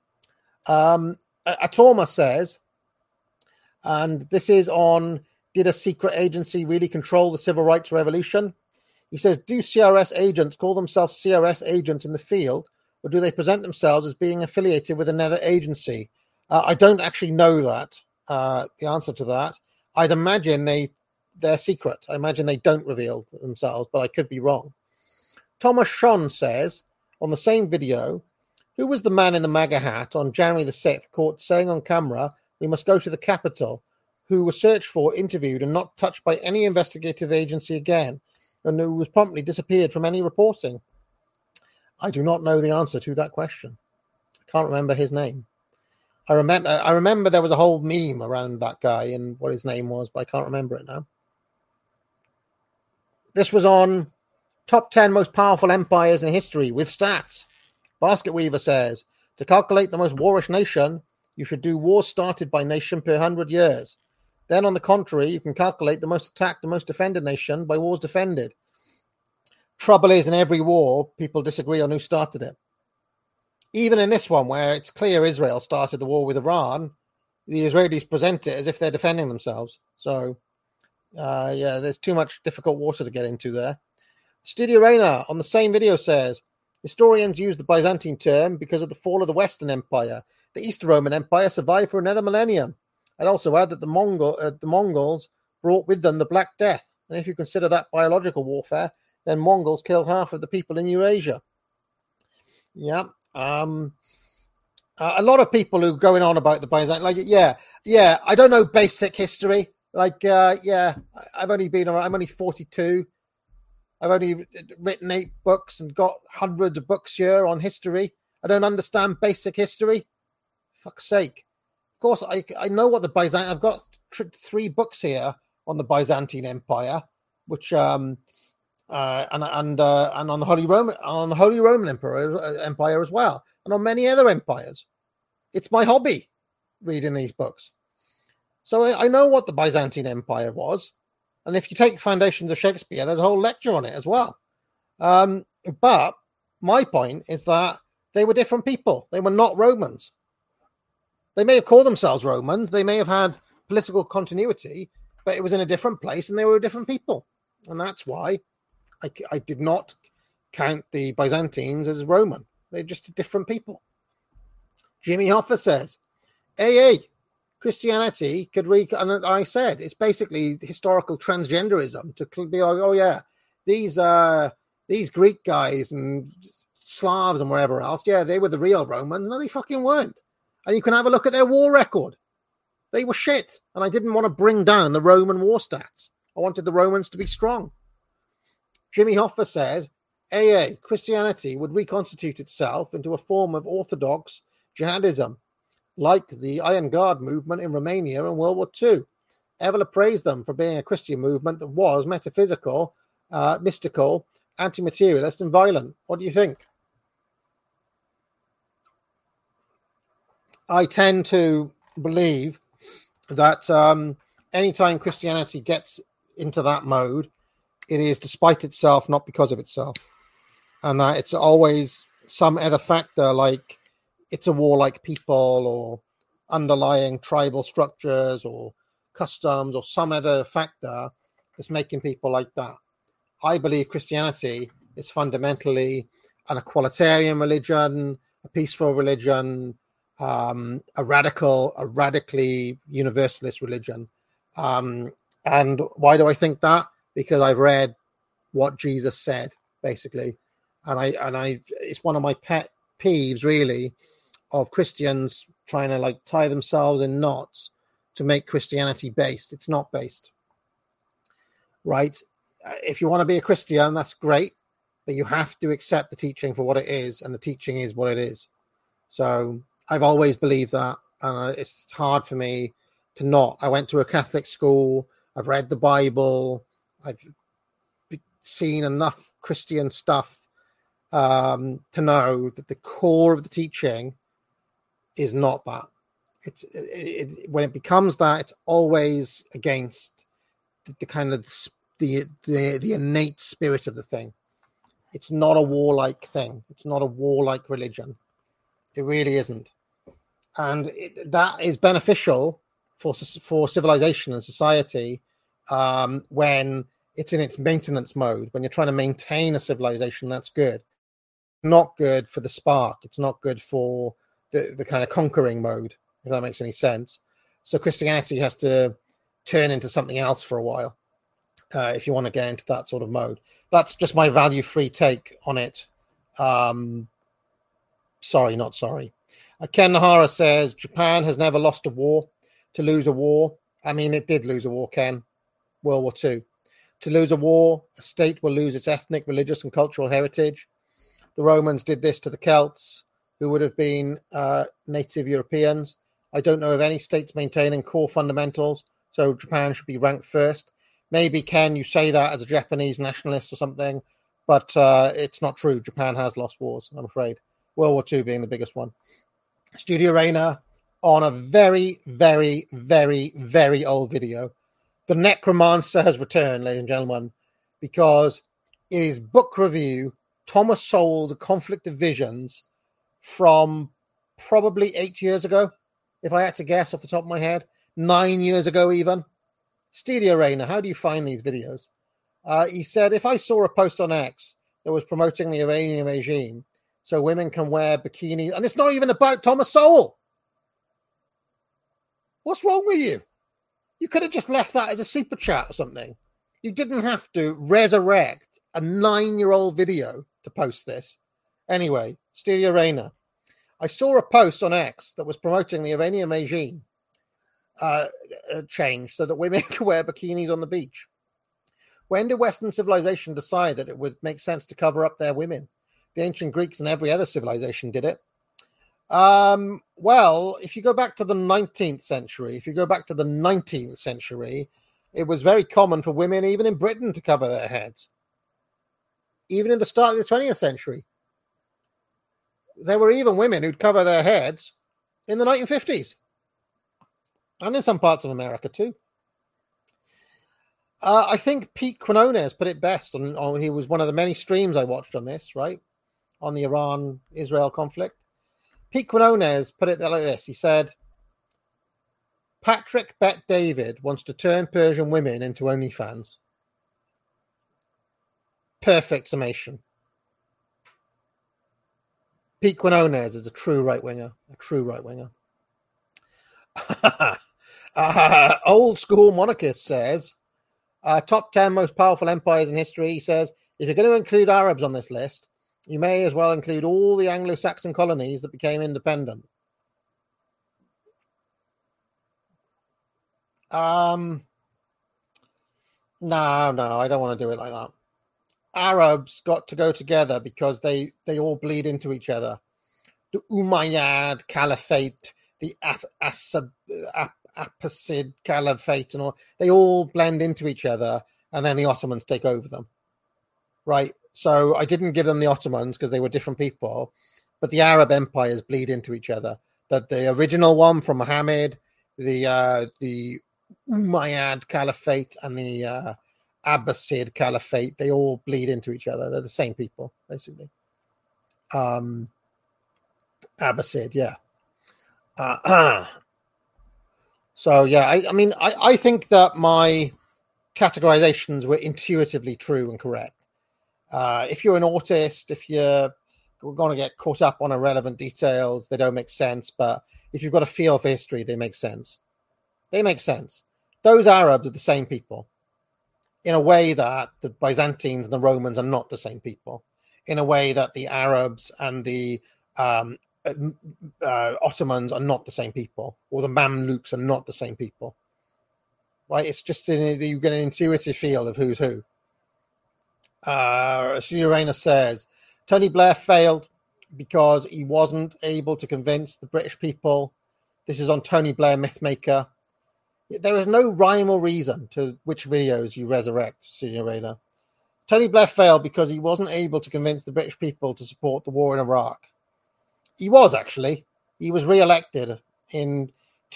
Atoma says, and this is on, did a secret agency really control the civil rights revolution? He says, do CRS agents call themselves CRS agents in the field, or do they present themselves as being affiliated with another agency? I don't actually know that, the answer to that. I'd imagine they're secret. I imagine they don't reveal themselves, but I could be wrong. Thomas Sean says, on the same video, who was the man in the MAGA hat on January the 6th caught saying on camera, we must go to the Capitol, who was searched for, interviewed, and not touched by any investigative agency again, and who was promptly disappeared from any reporting? I do not know the answer to that question. I can't remember his name. I remember there was a whole meme around that guy and what his name was, but I can't remember it now. This was on Top 10 Most Powerful Empires in History with stats. Basket Weaver says, to calculate the most warish nation, you should do wars started by nation per 100 years. Then, on the contrary, you can calculate the most attacked and most defended nation by wars defended. Trouble is, in every war, people disagree on who started it. Even in this one, where it's clear Israel started the war with Iran, the Israelis present it as if they're defending themselves. So, there's too much difficult water to get into there. Studio Reina on the same video says, historians use the Byzantine term because of the fall of the Western Empire. The Eastern Roman Empire survived for another millennium. I'd also add that the Mongols brought with them the Black Death. And if you consider that biological warfare, then Mongols killed half of the people in Eurasia. Yeah. A lot of people who are going on about the Byzantine, I don't know basic history. I'm only 42. I've only written 8 books and got hundreds of books here on history. I don't understand basic history. Fuck's sake. Of course, I know what the Byzantine... I've got 3 books here on the Byzantine Empire, which and on the Holy Roman Empire as well, and on many other empires. It's my hobby, reading these books. So I know what the Byzantine Empire was. And if you take Foundations of Shakespeare, there's a whole lecture on it as well. But my point is that they were different people. They were not Romans. They may have called themselves Romans. They may have had political continuity, but it was in a different place and they were different people. And that's why I did not count the Byzantines as Roman. They're just different people. Jimmy Hoffa says, AA, Christianity could and I said it's basically historical transgenderism to be like, oh yeah, these Greek guys and Slavs and wherever else, yeah, they were the real Romans. No, they fucking weren't. And you can have a look at their war record. They were shit. And I didn't want to bring down the Roman war stats. I wanted the Romans to be strong. Jimmy Hoffa said, AA, Christianity would reconstitute itself into a form of orthodox jihadism, like the Iron Guard movement in Romania in World War II. Evola praised them for being a Christian movement that was metaphysical, mystical, anti-materialist, and violent. What do you think? I tend to believe that anytime Christianity gets into that mode, it is despite itself, not because of itself. And that it's always some other factor, like it's a warlike people or underlying tribal structures or customs or some other factor that's making people like that. I believe Christianity is fundamentally an equalitarian religion, a peaceful religion, a radically universalist religion. And why do I think that? Because I've read what Jesus said, basically, and it's one of my pet peeves, really, of Christians trying to like tie themselves in knots to make Christianity based. It's not based, right? If you want to be a Christian, that's great, but you have to accept the teaching for what it is, and the teaching is what it is. So I've always believed that, and it's hard for me to not. I went to a Catholic school. I've read the Bible. I've seen enough Christian stuff to know that the core of the teaching is not that. When it becomes that, it's always against the kind of the innate spirit of the thing. It's not a warlike thing. It's not a warlike religion. It really isn't, and that is beneficial for civilization and society when it's in its maintenance mode. When you're trying to maintain a civilization, that's good. Not good for the spark. It's not good for the kind of conquering mode, if that makes any sense. So Christianity has to turn into something else for a while if you want to get into that sort of mode. That's just my value-free take on it. Sorry, not sorry. Ken Nahara says, Japan has never lost a war. To lose a war, I mean, it did lose a war, Ken. World War II. To lose a war, a state will lose its ethnic, religious, and cultural heritage. The Romans did this to the Celts, who would have been native Europeans. I don't know of any states maintaining core fundamentals, so Japan should be ranked first. Maybe, Ken, you say that as a Japanese nationalist or something, but it's not true. Japan has lost wars, I'm afraid. World War II being the biggest one. Studio Reyna on a very, very, very, very old video. The Necromancer has returned, ladies and gentlemen, because in his book review, Thomas Sowell's A Conflict of Visions from probably 8 years ago, if I had to guess off the top of my head, 9 years ago even. Studio Reyna, how do you find these videos? He said, if I saw a post on X that was promoting the Iranian regime so women can wear bikinis, and it's not even about Thomas Sowell. What's wrong with you? You could have just left that as a super chat or something. You didn't have to resurrect a 9-year-old video to post this. Anyway, Studio Reyna. I saw a post on X that was promoting the Iranian regime change so that women can wear bikinis on the beach. When did Western civilization decide that it would make sense to cover up their women? The ancient Greeks and every other civilization did it. Well, if you go back to the 19th century, it was very common for women, even in Britain, to cover their heads. Even in the start of the 20th century. There were even women who'd cover their heads in the 1950s. And in some parts of America, too. I think Pete Quinones put it best. He was one of the many streams I watched on this, right? On the Iran-Israel conflict. Pete Quinones put it like this. He said, Patrick Bet David wants to turn Persian women into OnlyFans. Perfect summation. Pete Quinones is a true right-winger. Old school monarchist says, top 10 most powerful empires in history. He says, if you're going to include Arabs on this list, you may as well include all the Anglo-Saxon colonies that became independent. No, I don't want to do it like that. Arabs got to go together because they all bleed into each other. The Umayyad Caliphate, the Abbasid Caliphate, and all, they all blend into each other, and then the Ottomans take over them. Right? So I didn't give them the Ottomans because they were different people, but the Arab empires bleed into each other. That the original one from Muhammad, the Umayyad Caliphate, and the Abbasid Caliphate, they all bleed into each other. They're the same people, basically. Abbasid, yeah. So, yeah, I mean, I think that my categorizations were intuitively true and correct. If you're an autist, if you're going to get caught up on irrelevant details, they don't make sense. But if you've got a feel for history, they make sense. They make sense. Those Arabs are the same people in a way that the Byzantines and the Romans are not the same people, in a way that the Arabs and the Ottomans are not the same people, or the Mamluks are not the same people. Right? It's just you get an intuitive feel of who's who. Urena says Tony Blair failed because he wasn't able to convince the British people. This is on Tony Blair Mythmaker. There is no rhyme or reason to which videos you resurrect, Urena. Tony Blair failed because he wasn't able to convince the British people to support the war in Iraq. He was, actually. He was re-elected in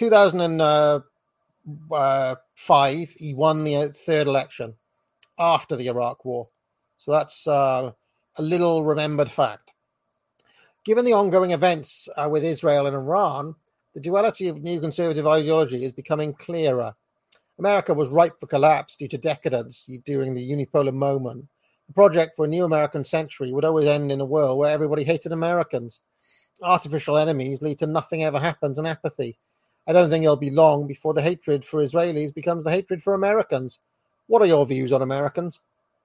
2005. He won the third election after the Iraq war. So that's a little remembered fact. Given the ongoing events with Israel and Iran, the duality of new conservative ideology is becoming clearer. America was ripe for collapse due to decadence during the unipolar moment. The project for a new American century would always end in a world where everybody hated Americans. Artificial enemies lead to nothing ever happens and apathy. I don't think it'll be long before the hatred for Israelis becomes the hatred for Americans. What are your views on Americans?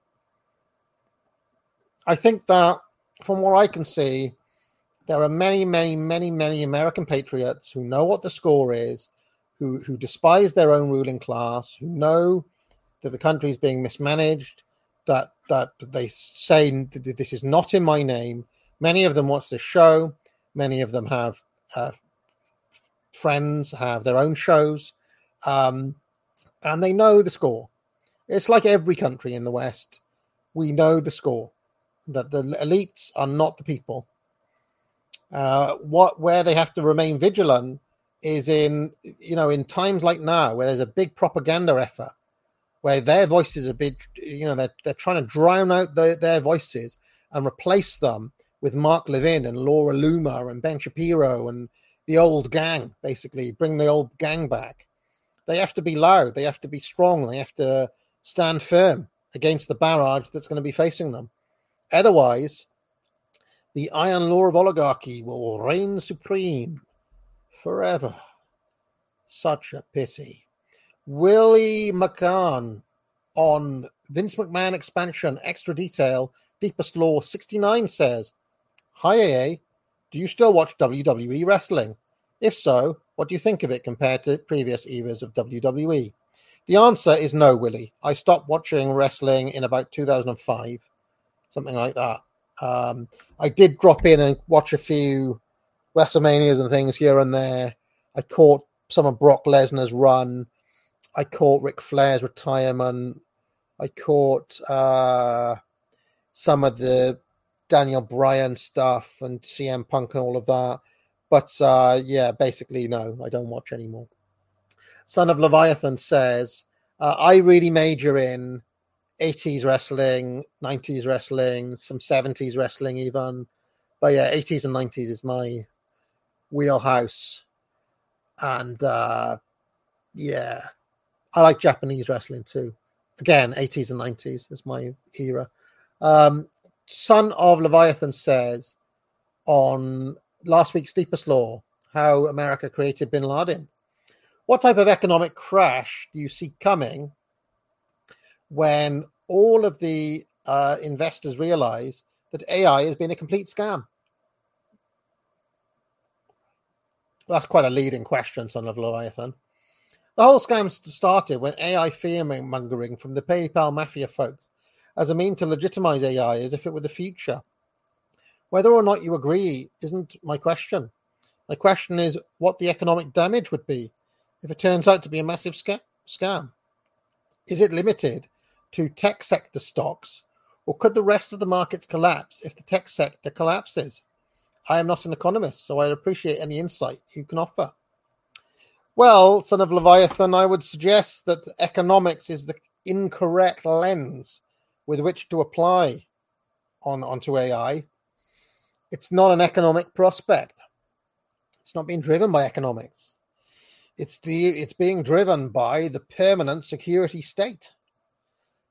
I think that, from what I can see, there are many, many, many, many American patriots who know what the score is, who despise their own ruling class, who know that the country is being mismanaged, that they say this is not in my name. Many of them watch this show. Many of them have friends, have their own shows, and they know the score. It's like every country in the West. We know the score, that the elites are not the people. Where they have to remain vigilant is in times like now, where there's a big propaganda effort, where their voices are big, they're trying to drown out their voices and replace them with Mark Levin and Laura Loomer and Ben Shapiro and the old gang, basically bring the old gang back. They have to be loud. They have to be strong. They have to stand firm against the barrage that's going to be facing them. Otherwise, the iron law of oligarchy will reign supreme forever. Such a pity. Willie McCann on Vince McMahon expansion, extra detail, Deepest Law 69 says, Hi AA, do you still watch WWE wrestling? If so, what do you think of it compared to previous eras of WWE? The answer is no, Willie. I stopped watching wrestling in about 2005, something like that. I did drop in and watch a few WrestleManias and things here and there. I caught some of Brock Lesnar's run. I caught Ric Flair's retirement. I caught some of the Daniel Bryan stuff and CM Punk and all of that. But basically, no, I don't watch anymore. Son of Leviathan says, I really major in 80s wrestling, 90s wrestling, some 70s wrestling even. But yeah, 80s and 90s is my wheelhouse. And I like Japanese wrestling too. Again, 80s and 90s is my era. Son of Leviathan says on last week's Deepest Law, how America created Bin Laden. What type of economic crash do you see coming when all of the investors realize that AI has been a complete scam? That's quite a leading question, Son of Leviathan. The whole scam started when AI fear-mongering from the PayPal mafia folks as a mean to legitimize AI as if it were the future. Whether or not you agree isn't my question. My question is what the economic damage would be if it turns out to be a massive scam. Is it limited to tech sector stocks, or could the rest of the markets collapse if the tech sector collapses? I am not an economist, so I'd appreciate any insight you can offer. Well, Son of Leviathan, I would suggest that economics is the incorrect lens with which to apply onto AI. It's not an economic prospect. It's not being driven by economics. It's being driven by the permanent security state.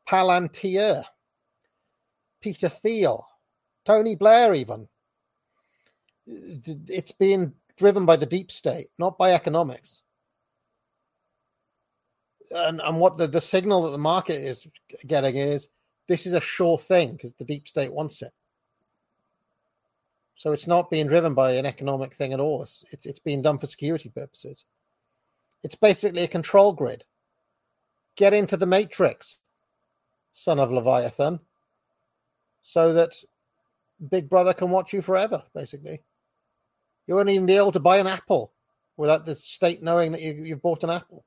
Palantir, Peter Thiel, Tony Blair even. It's being driven by the deep state, not by economics. And what the signal that the market is getting is this is a sure thing because the deep state wants it. So it's not being driven by an economic thing at all. It's being done for security purposes. It's basically a control grid. Get into the matrix, son of Leviathan, so that Big Brother can watch you forever, basically. You won't even be able to buy an apple without the state knowing that you've bought an apple.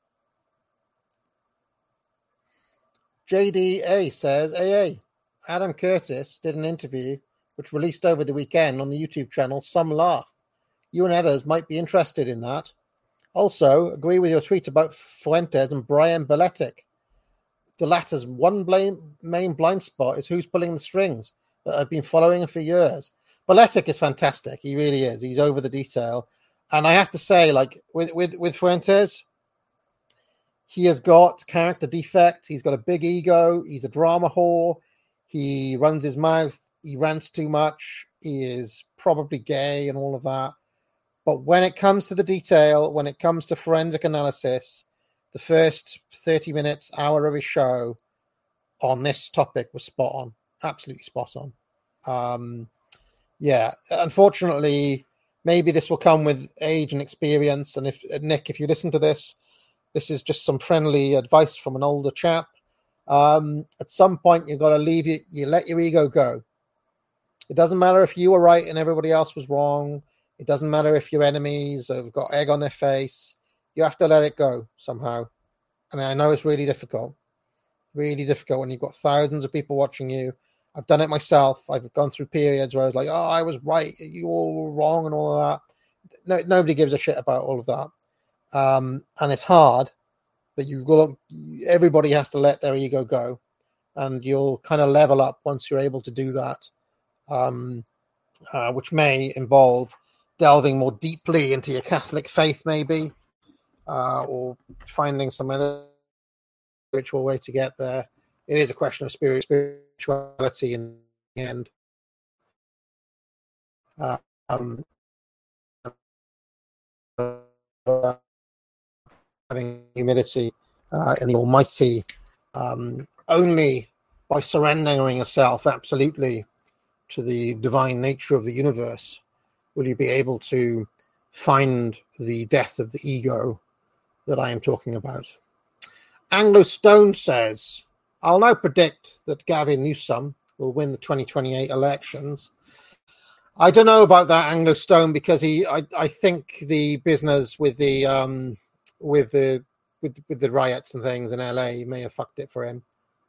JDA says, AA, Adam Curtis did an interview which released over the weekend on the YouTube channel Some Laugh. You and others might be interested in that. Also, agree with your tweet about Fuentes and Brian Beletic. The latter's one main blind spot is who's pulling the strings that I've been following for years. Beletic is fantastic. He really is. He's over the detail. And I have to say, like, with Fuentes, he has got character defect. He's got a big ego. He's a drama whore. He runs his mouth. He rants too much. He is probably gay and all of that. But when it comes to the detail, when it comes to forensic analysis, the first 30 minutes, hour of his show on this topic was spot on. Absolutely spot on. Yeah, unfortunately, maybe this will come with age and experience. And if Nick, if you listen to this, this is just some friendly advice from an older chap. At some point, you've got to leave it. You let your ego go. It doesn't matter if you were right and everybody else was wrong. It doesn't matter if your enemies have got egg on their face. You have to let it go somehow. And I know it's really difficult when you've got thousands of people watching you. I've done it myself. I've gone through periods where I was like, oh, I was right. You all were wrong and all of that. Nobody gives a shit about all of that. And it's hard, but everybody has to let their ego go. And you'll kind of level up once you're able to do that, which may involve delving more deeply into your Catholic faith, maybe, or finding some other spiritual way to get there. It is a question of spirituality in the end. Having humility in the Almighty, only by surrendering yourself absolutely to the divine nature of the universe will you be able to find the death of the ego that I am talking about. Anglo Stone says, I'll now predict that Gavin Newsom will win the 2028 elections. I don't know about that, Anglo Stone, because I think the business with the riots and things in LA may have fucked it for him.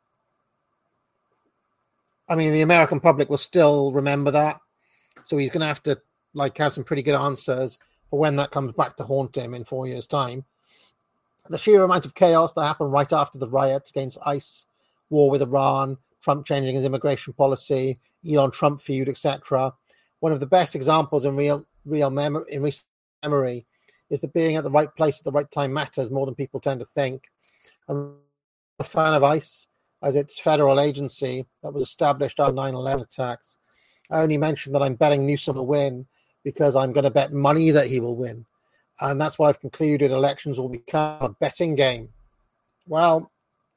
I mean, the American public will still remember that, so he's going to have to have some pretty good answers for when that comes back to haunt him in 4 years' time. The sheer amount of chaos that happened right after the riots against ICE, war with Iran, Trump changing his immigration policy, Elon Trump feud, etc. One of the best examples in recent memory is that being at the right place at the right time matters more than people tend to think. I'm a fan of ICE as its federal agency that was established after 9/11 attacks. I only mentioned that I'm betting Newsom will win because I'm going to bet money that he will win. And that's what I've concluded. Elections will become a betting game. Well,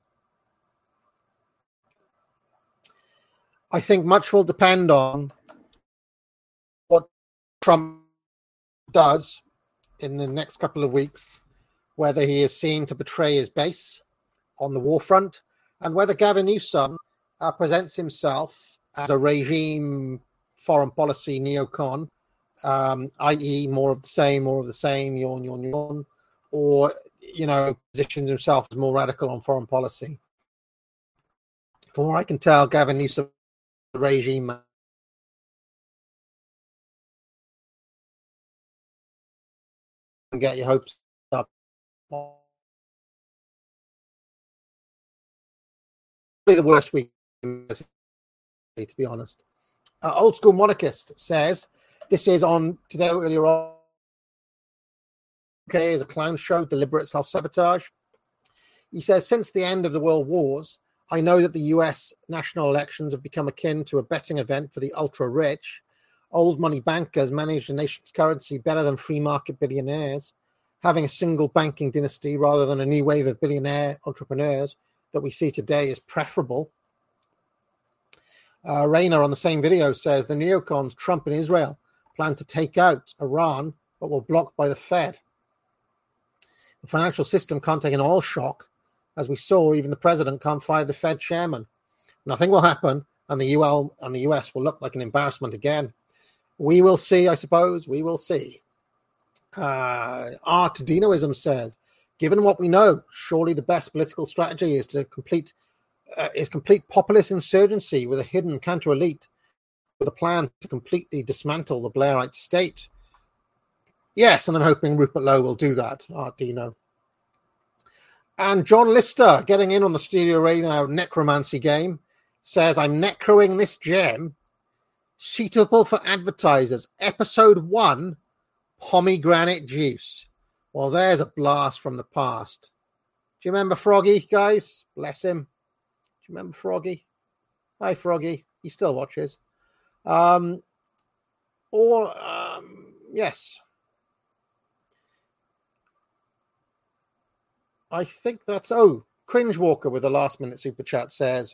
I think much will depend on what Trump does in the next couple of weeks, whether he is seen to betray his base on the war front, and whether Gavin Newsom presents himself as a regime foreign policy neocon, i.e. more of the same, yawn, or, positions himself as more radical on foreign policy. From what I can tell, Gavin Newsom, the regime and get your hopes up. The worst week, to be honest. Old School Monarchist says, this is on today earlier on. Okay, is a clown show, deliberate self-sabotage. He says, since the end of the world wars, I know that the US national elections have become akin to a betting event for the ultra-rich. Old money bankers manage the nation's currency better than free market billionaires. Having a single banking dynasty rather than a new wave of billionaire entrepreneurs that we see today is preferable. Rayner on the same video says the neocons, Trump and Israel, plan to take out Iran, but were blocked by the Fed. The financial system can't take an oil shock. As we saw, even the president can't fire the Fed chairman. Nothing will happen, and the US will look like an embarrassment again. We will see, I suppose. We will see. Art Dinoism says, given what we know, surely the best political strategy is to complete populist insurgency with a hidden counter-elite with a plan to completely dismantle the Blairite state. Yes, and I'm hoping Rupert Lowe will do that, Art Dino. And John Lister, getting in on the Studio Radio necromancy game, says, I'm necroing this gem. Suitable for advertisers. Episode 1, pomegranate juice. Well, there's a blast from the past. Do you remember Froggy, guys? Bless him. Do you remember Froggy? Hi, Froggy. He still watches. Yes. I think that's... Cringe Walker with a last-minute super chat says,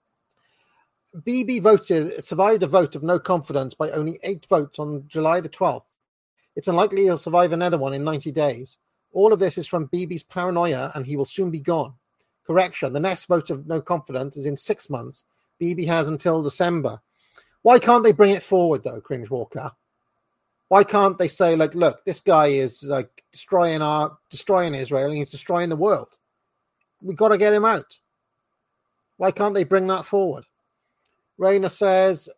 Bibi survived a vote of no confidence by only 8 votes on July the 12th. It's unlikely he'll survive another one in 90 days. All of this is from Bibi's paranoia, and he will soon be gone. Correction, the next vote of no confidence is in 6 months. Bibi has until December. Why can't they bring it forward, though, Cringe Walker? Why can't they say, like, look, this guy is like destroying Israel and he's destroying the world. We got to get him out. Why can't they bring that forward? Rayner says,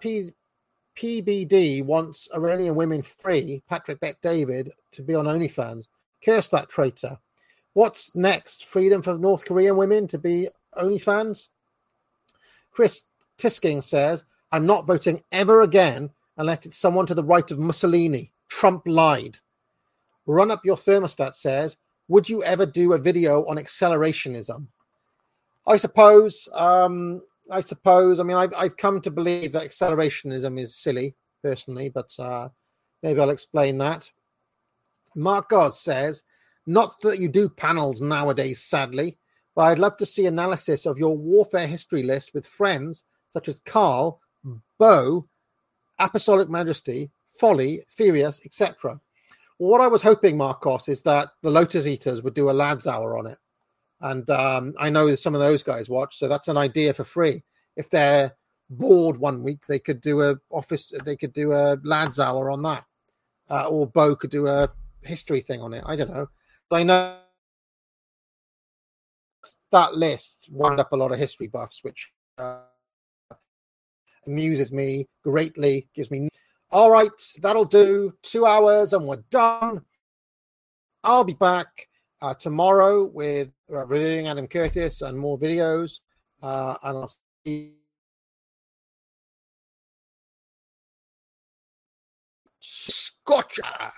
PBD wants Iranian women free, Patrick Bet-David, to be on OnlyFans. Curse that traitor. What's next? Freedom for North Korean women to be OnlyFans? Chris Tisking says, I'm not voting ever again unless it's someone to the right of Mussolini. Trump lied. Run Up Your Thermostat says, would you ever do a video on accelerationism? I suppose. I mean, I've come to believe that accelerationism is silly, personally, but maybe I'll explain that. Mark Goss says, not that you do panels nowadays, sadly, but I'd love to see analysis of your warfare history list with friends such as Carl, Bo, Apostolic Majesty, Folly, Furious, etc. What I was hoping, Marcos, is that the Lotus Eaters would do a lads hour on it. And I know some of those guys watch, so that's an idea for free. If they're bored one week, they could do a lads hour on that. Or Bo could do a history thing on it. I don't know. But I know that list wound up a lot of history buffs, which amuses me greatly, gives me... All right, that'll do. 2 hours and we're done. I'll be back tomorrow with reviewing Adam Curtis and more videos. And I'll see Scotcha.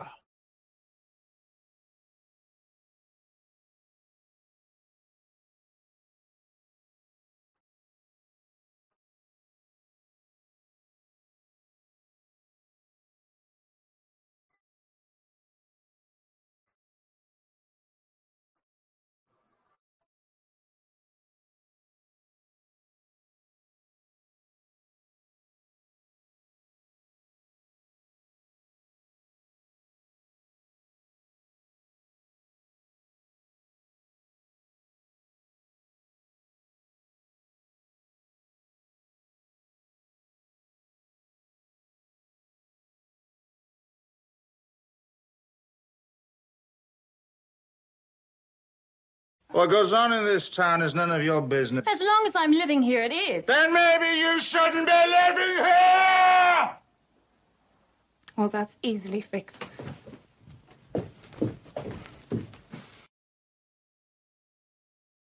What goes on in this town is none of your business. As long as I'm living here, it is. Then maybe you shouldn't be living here! Well, that's easily fixed.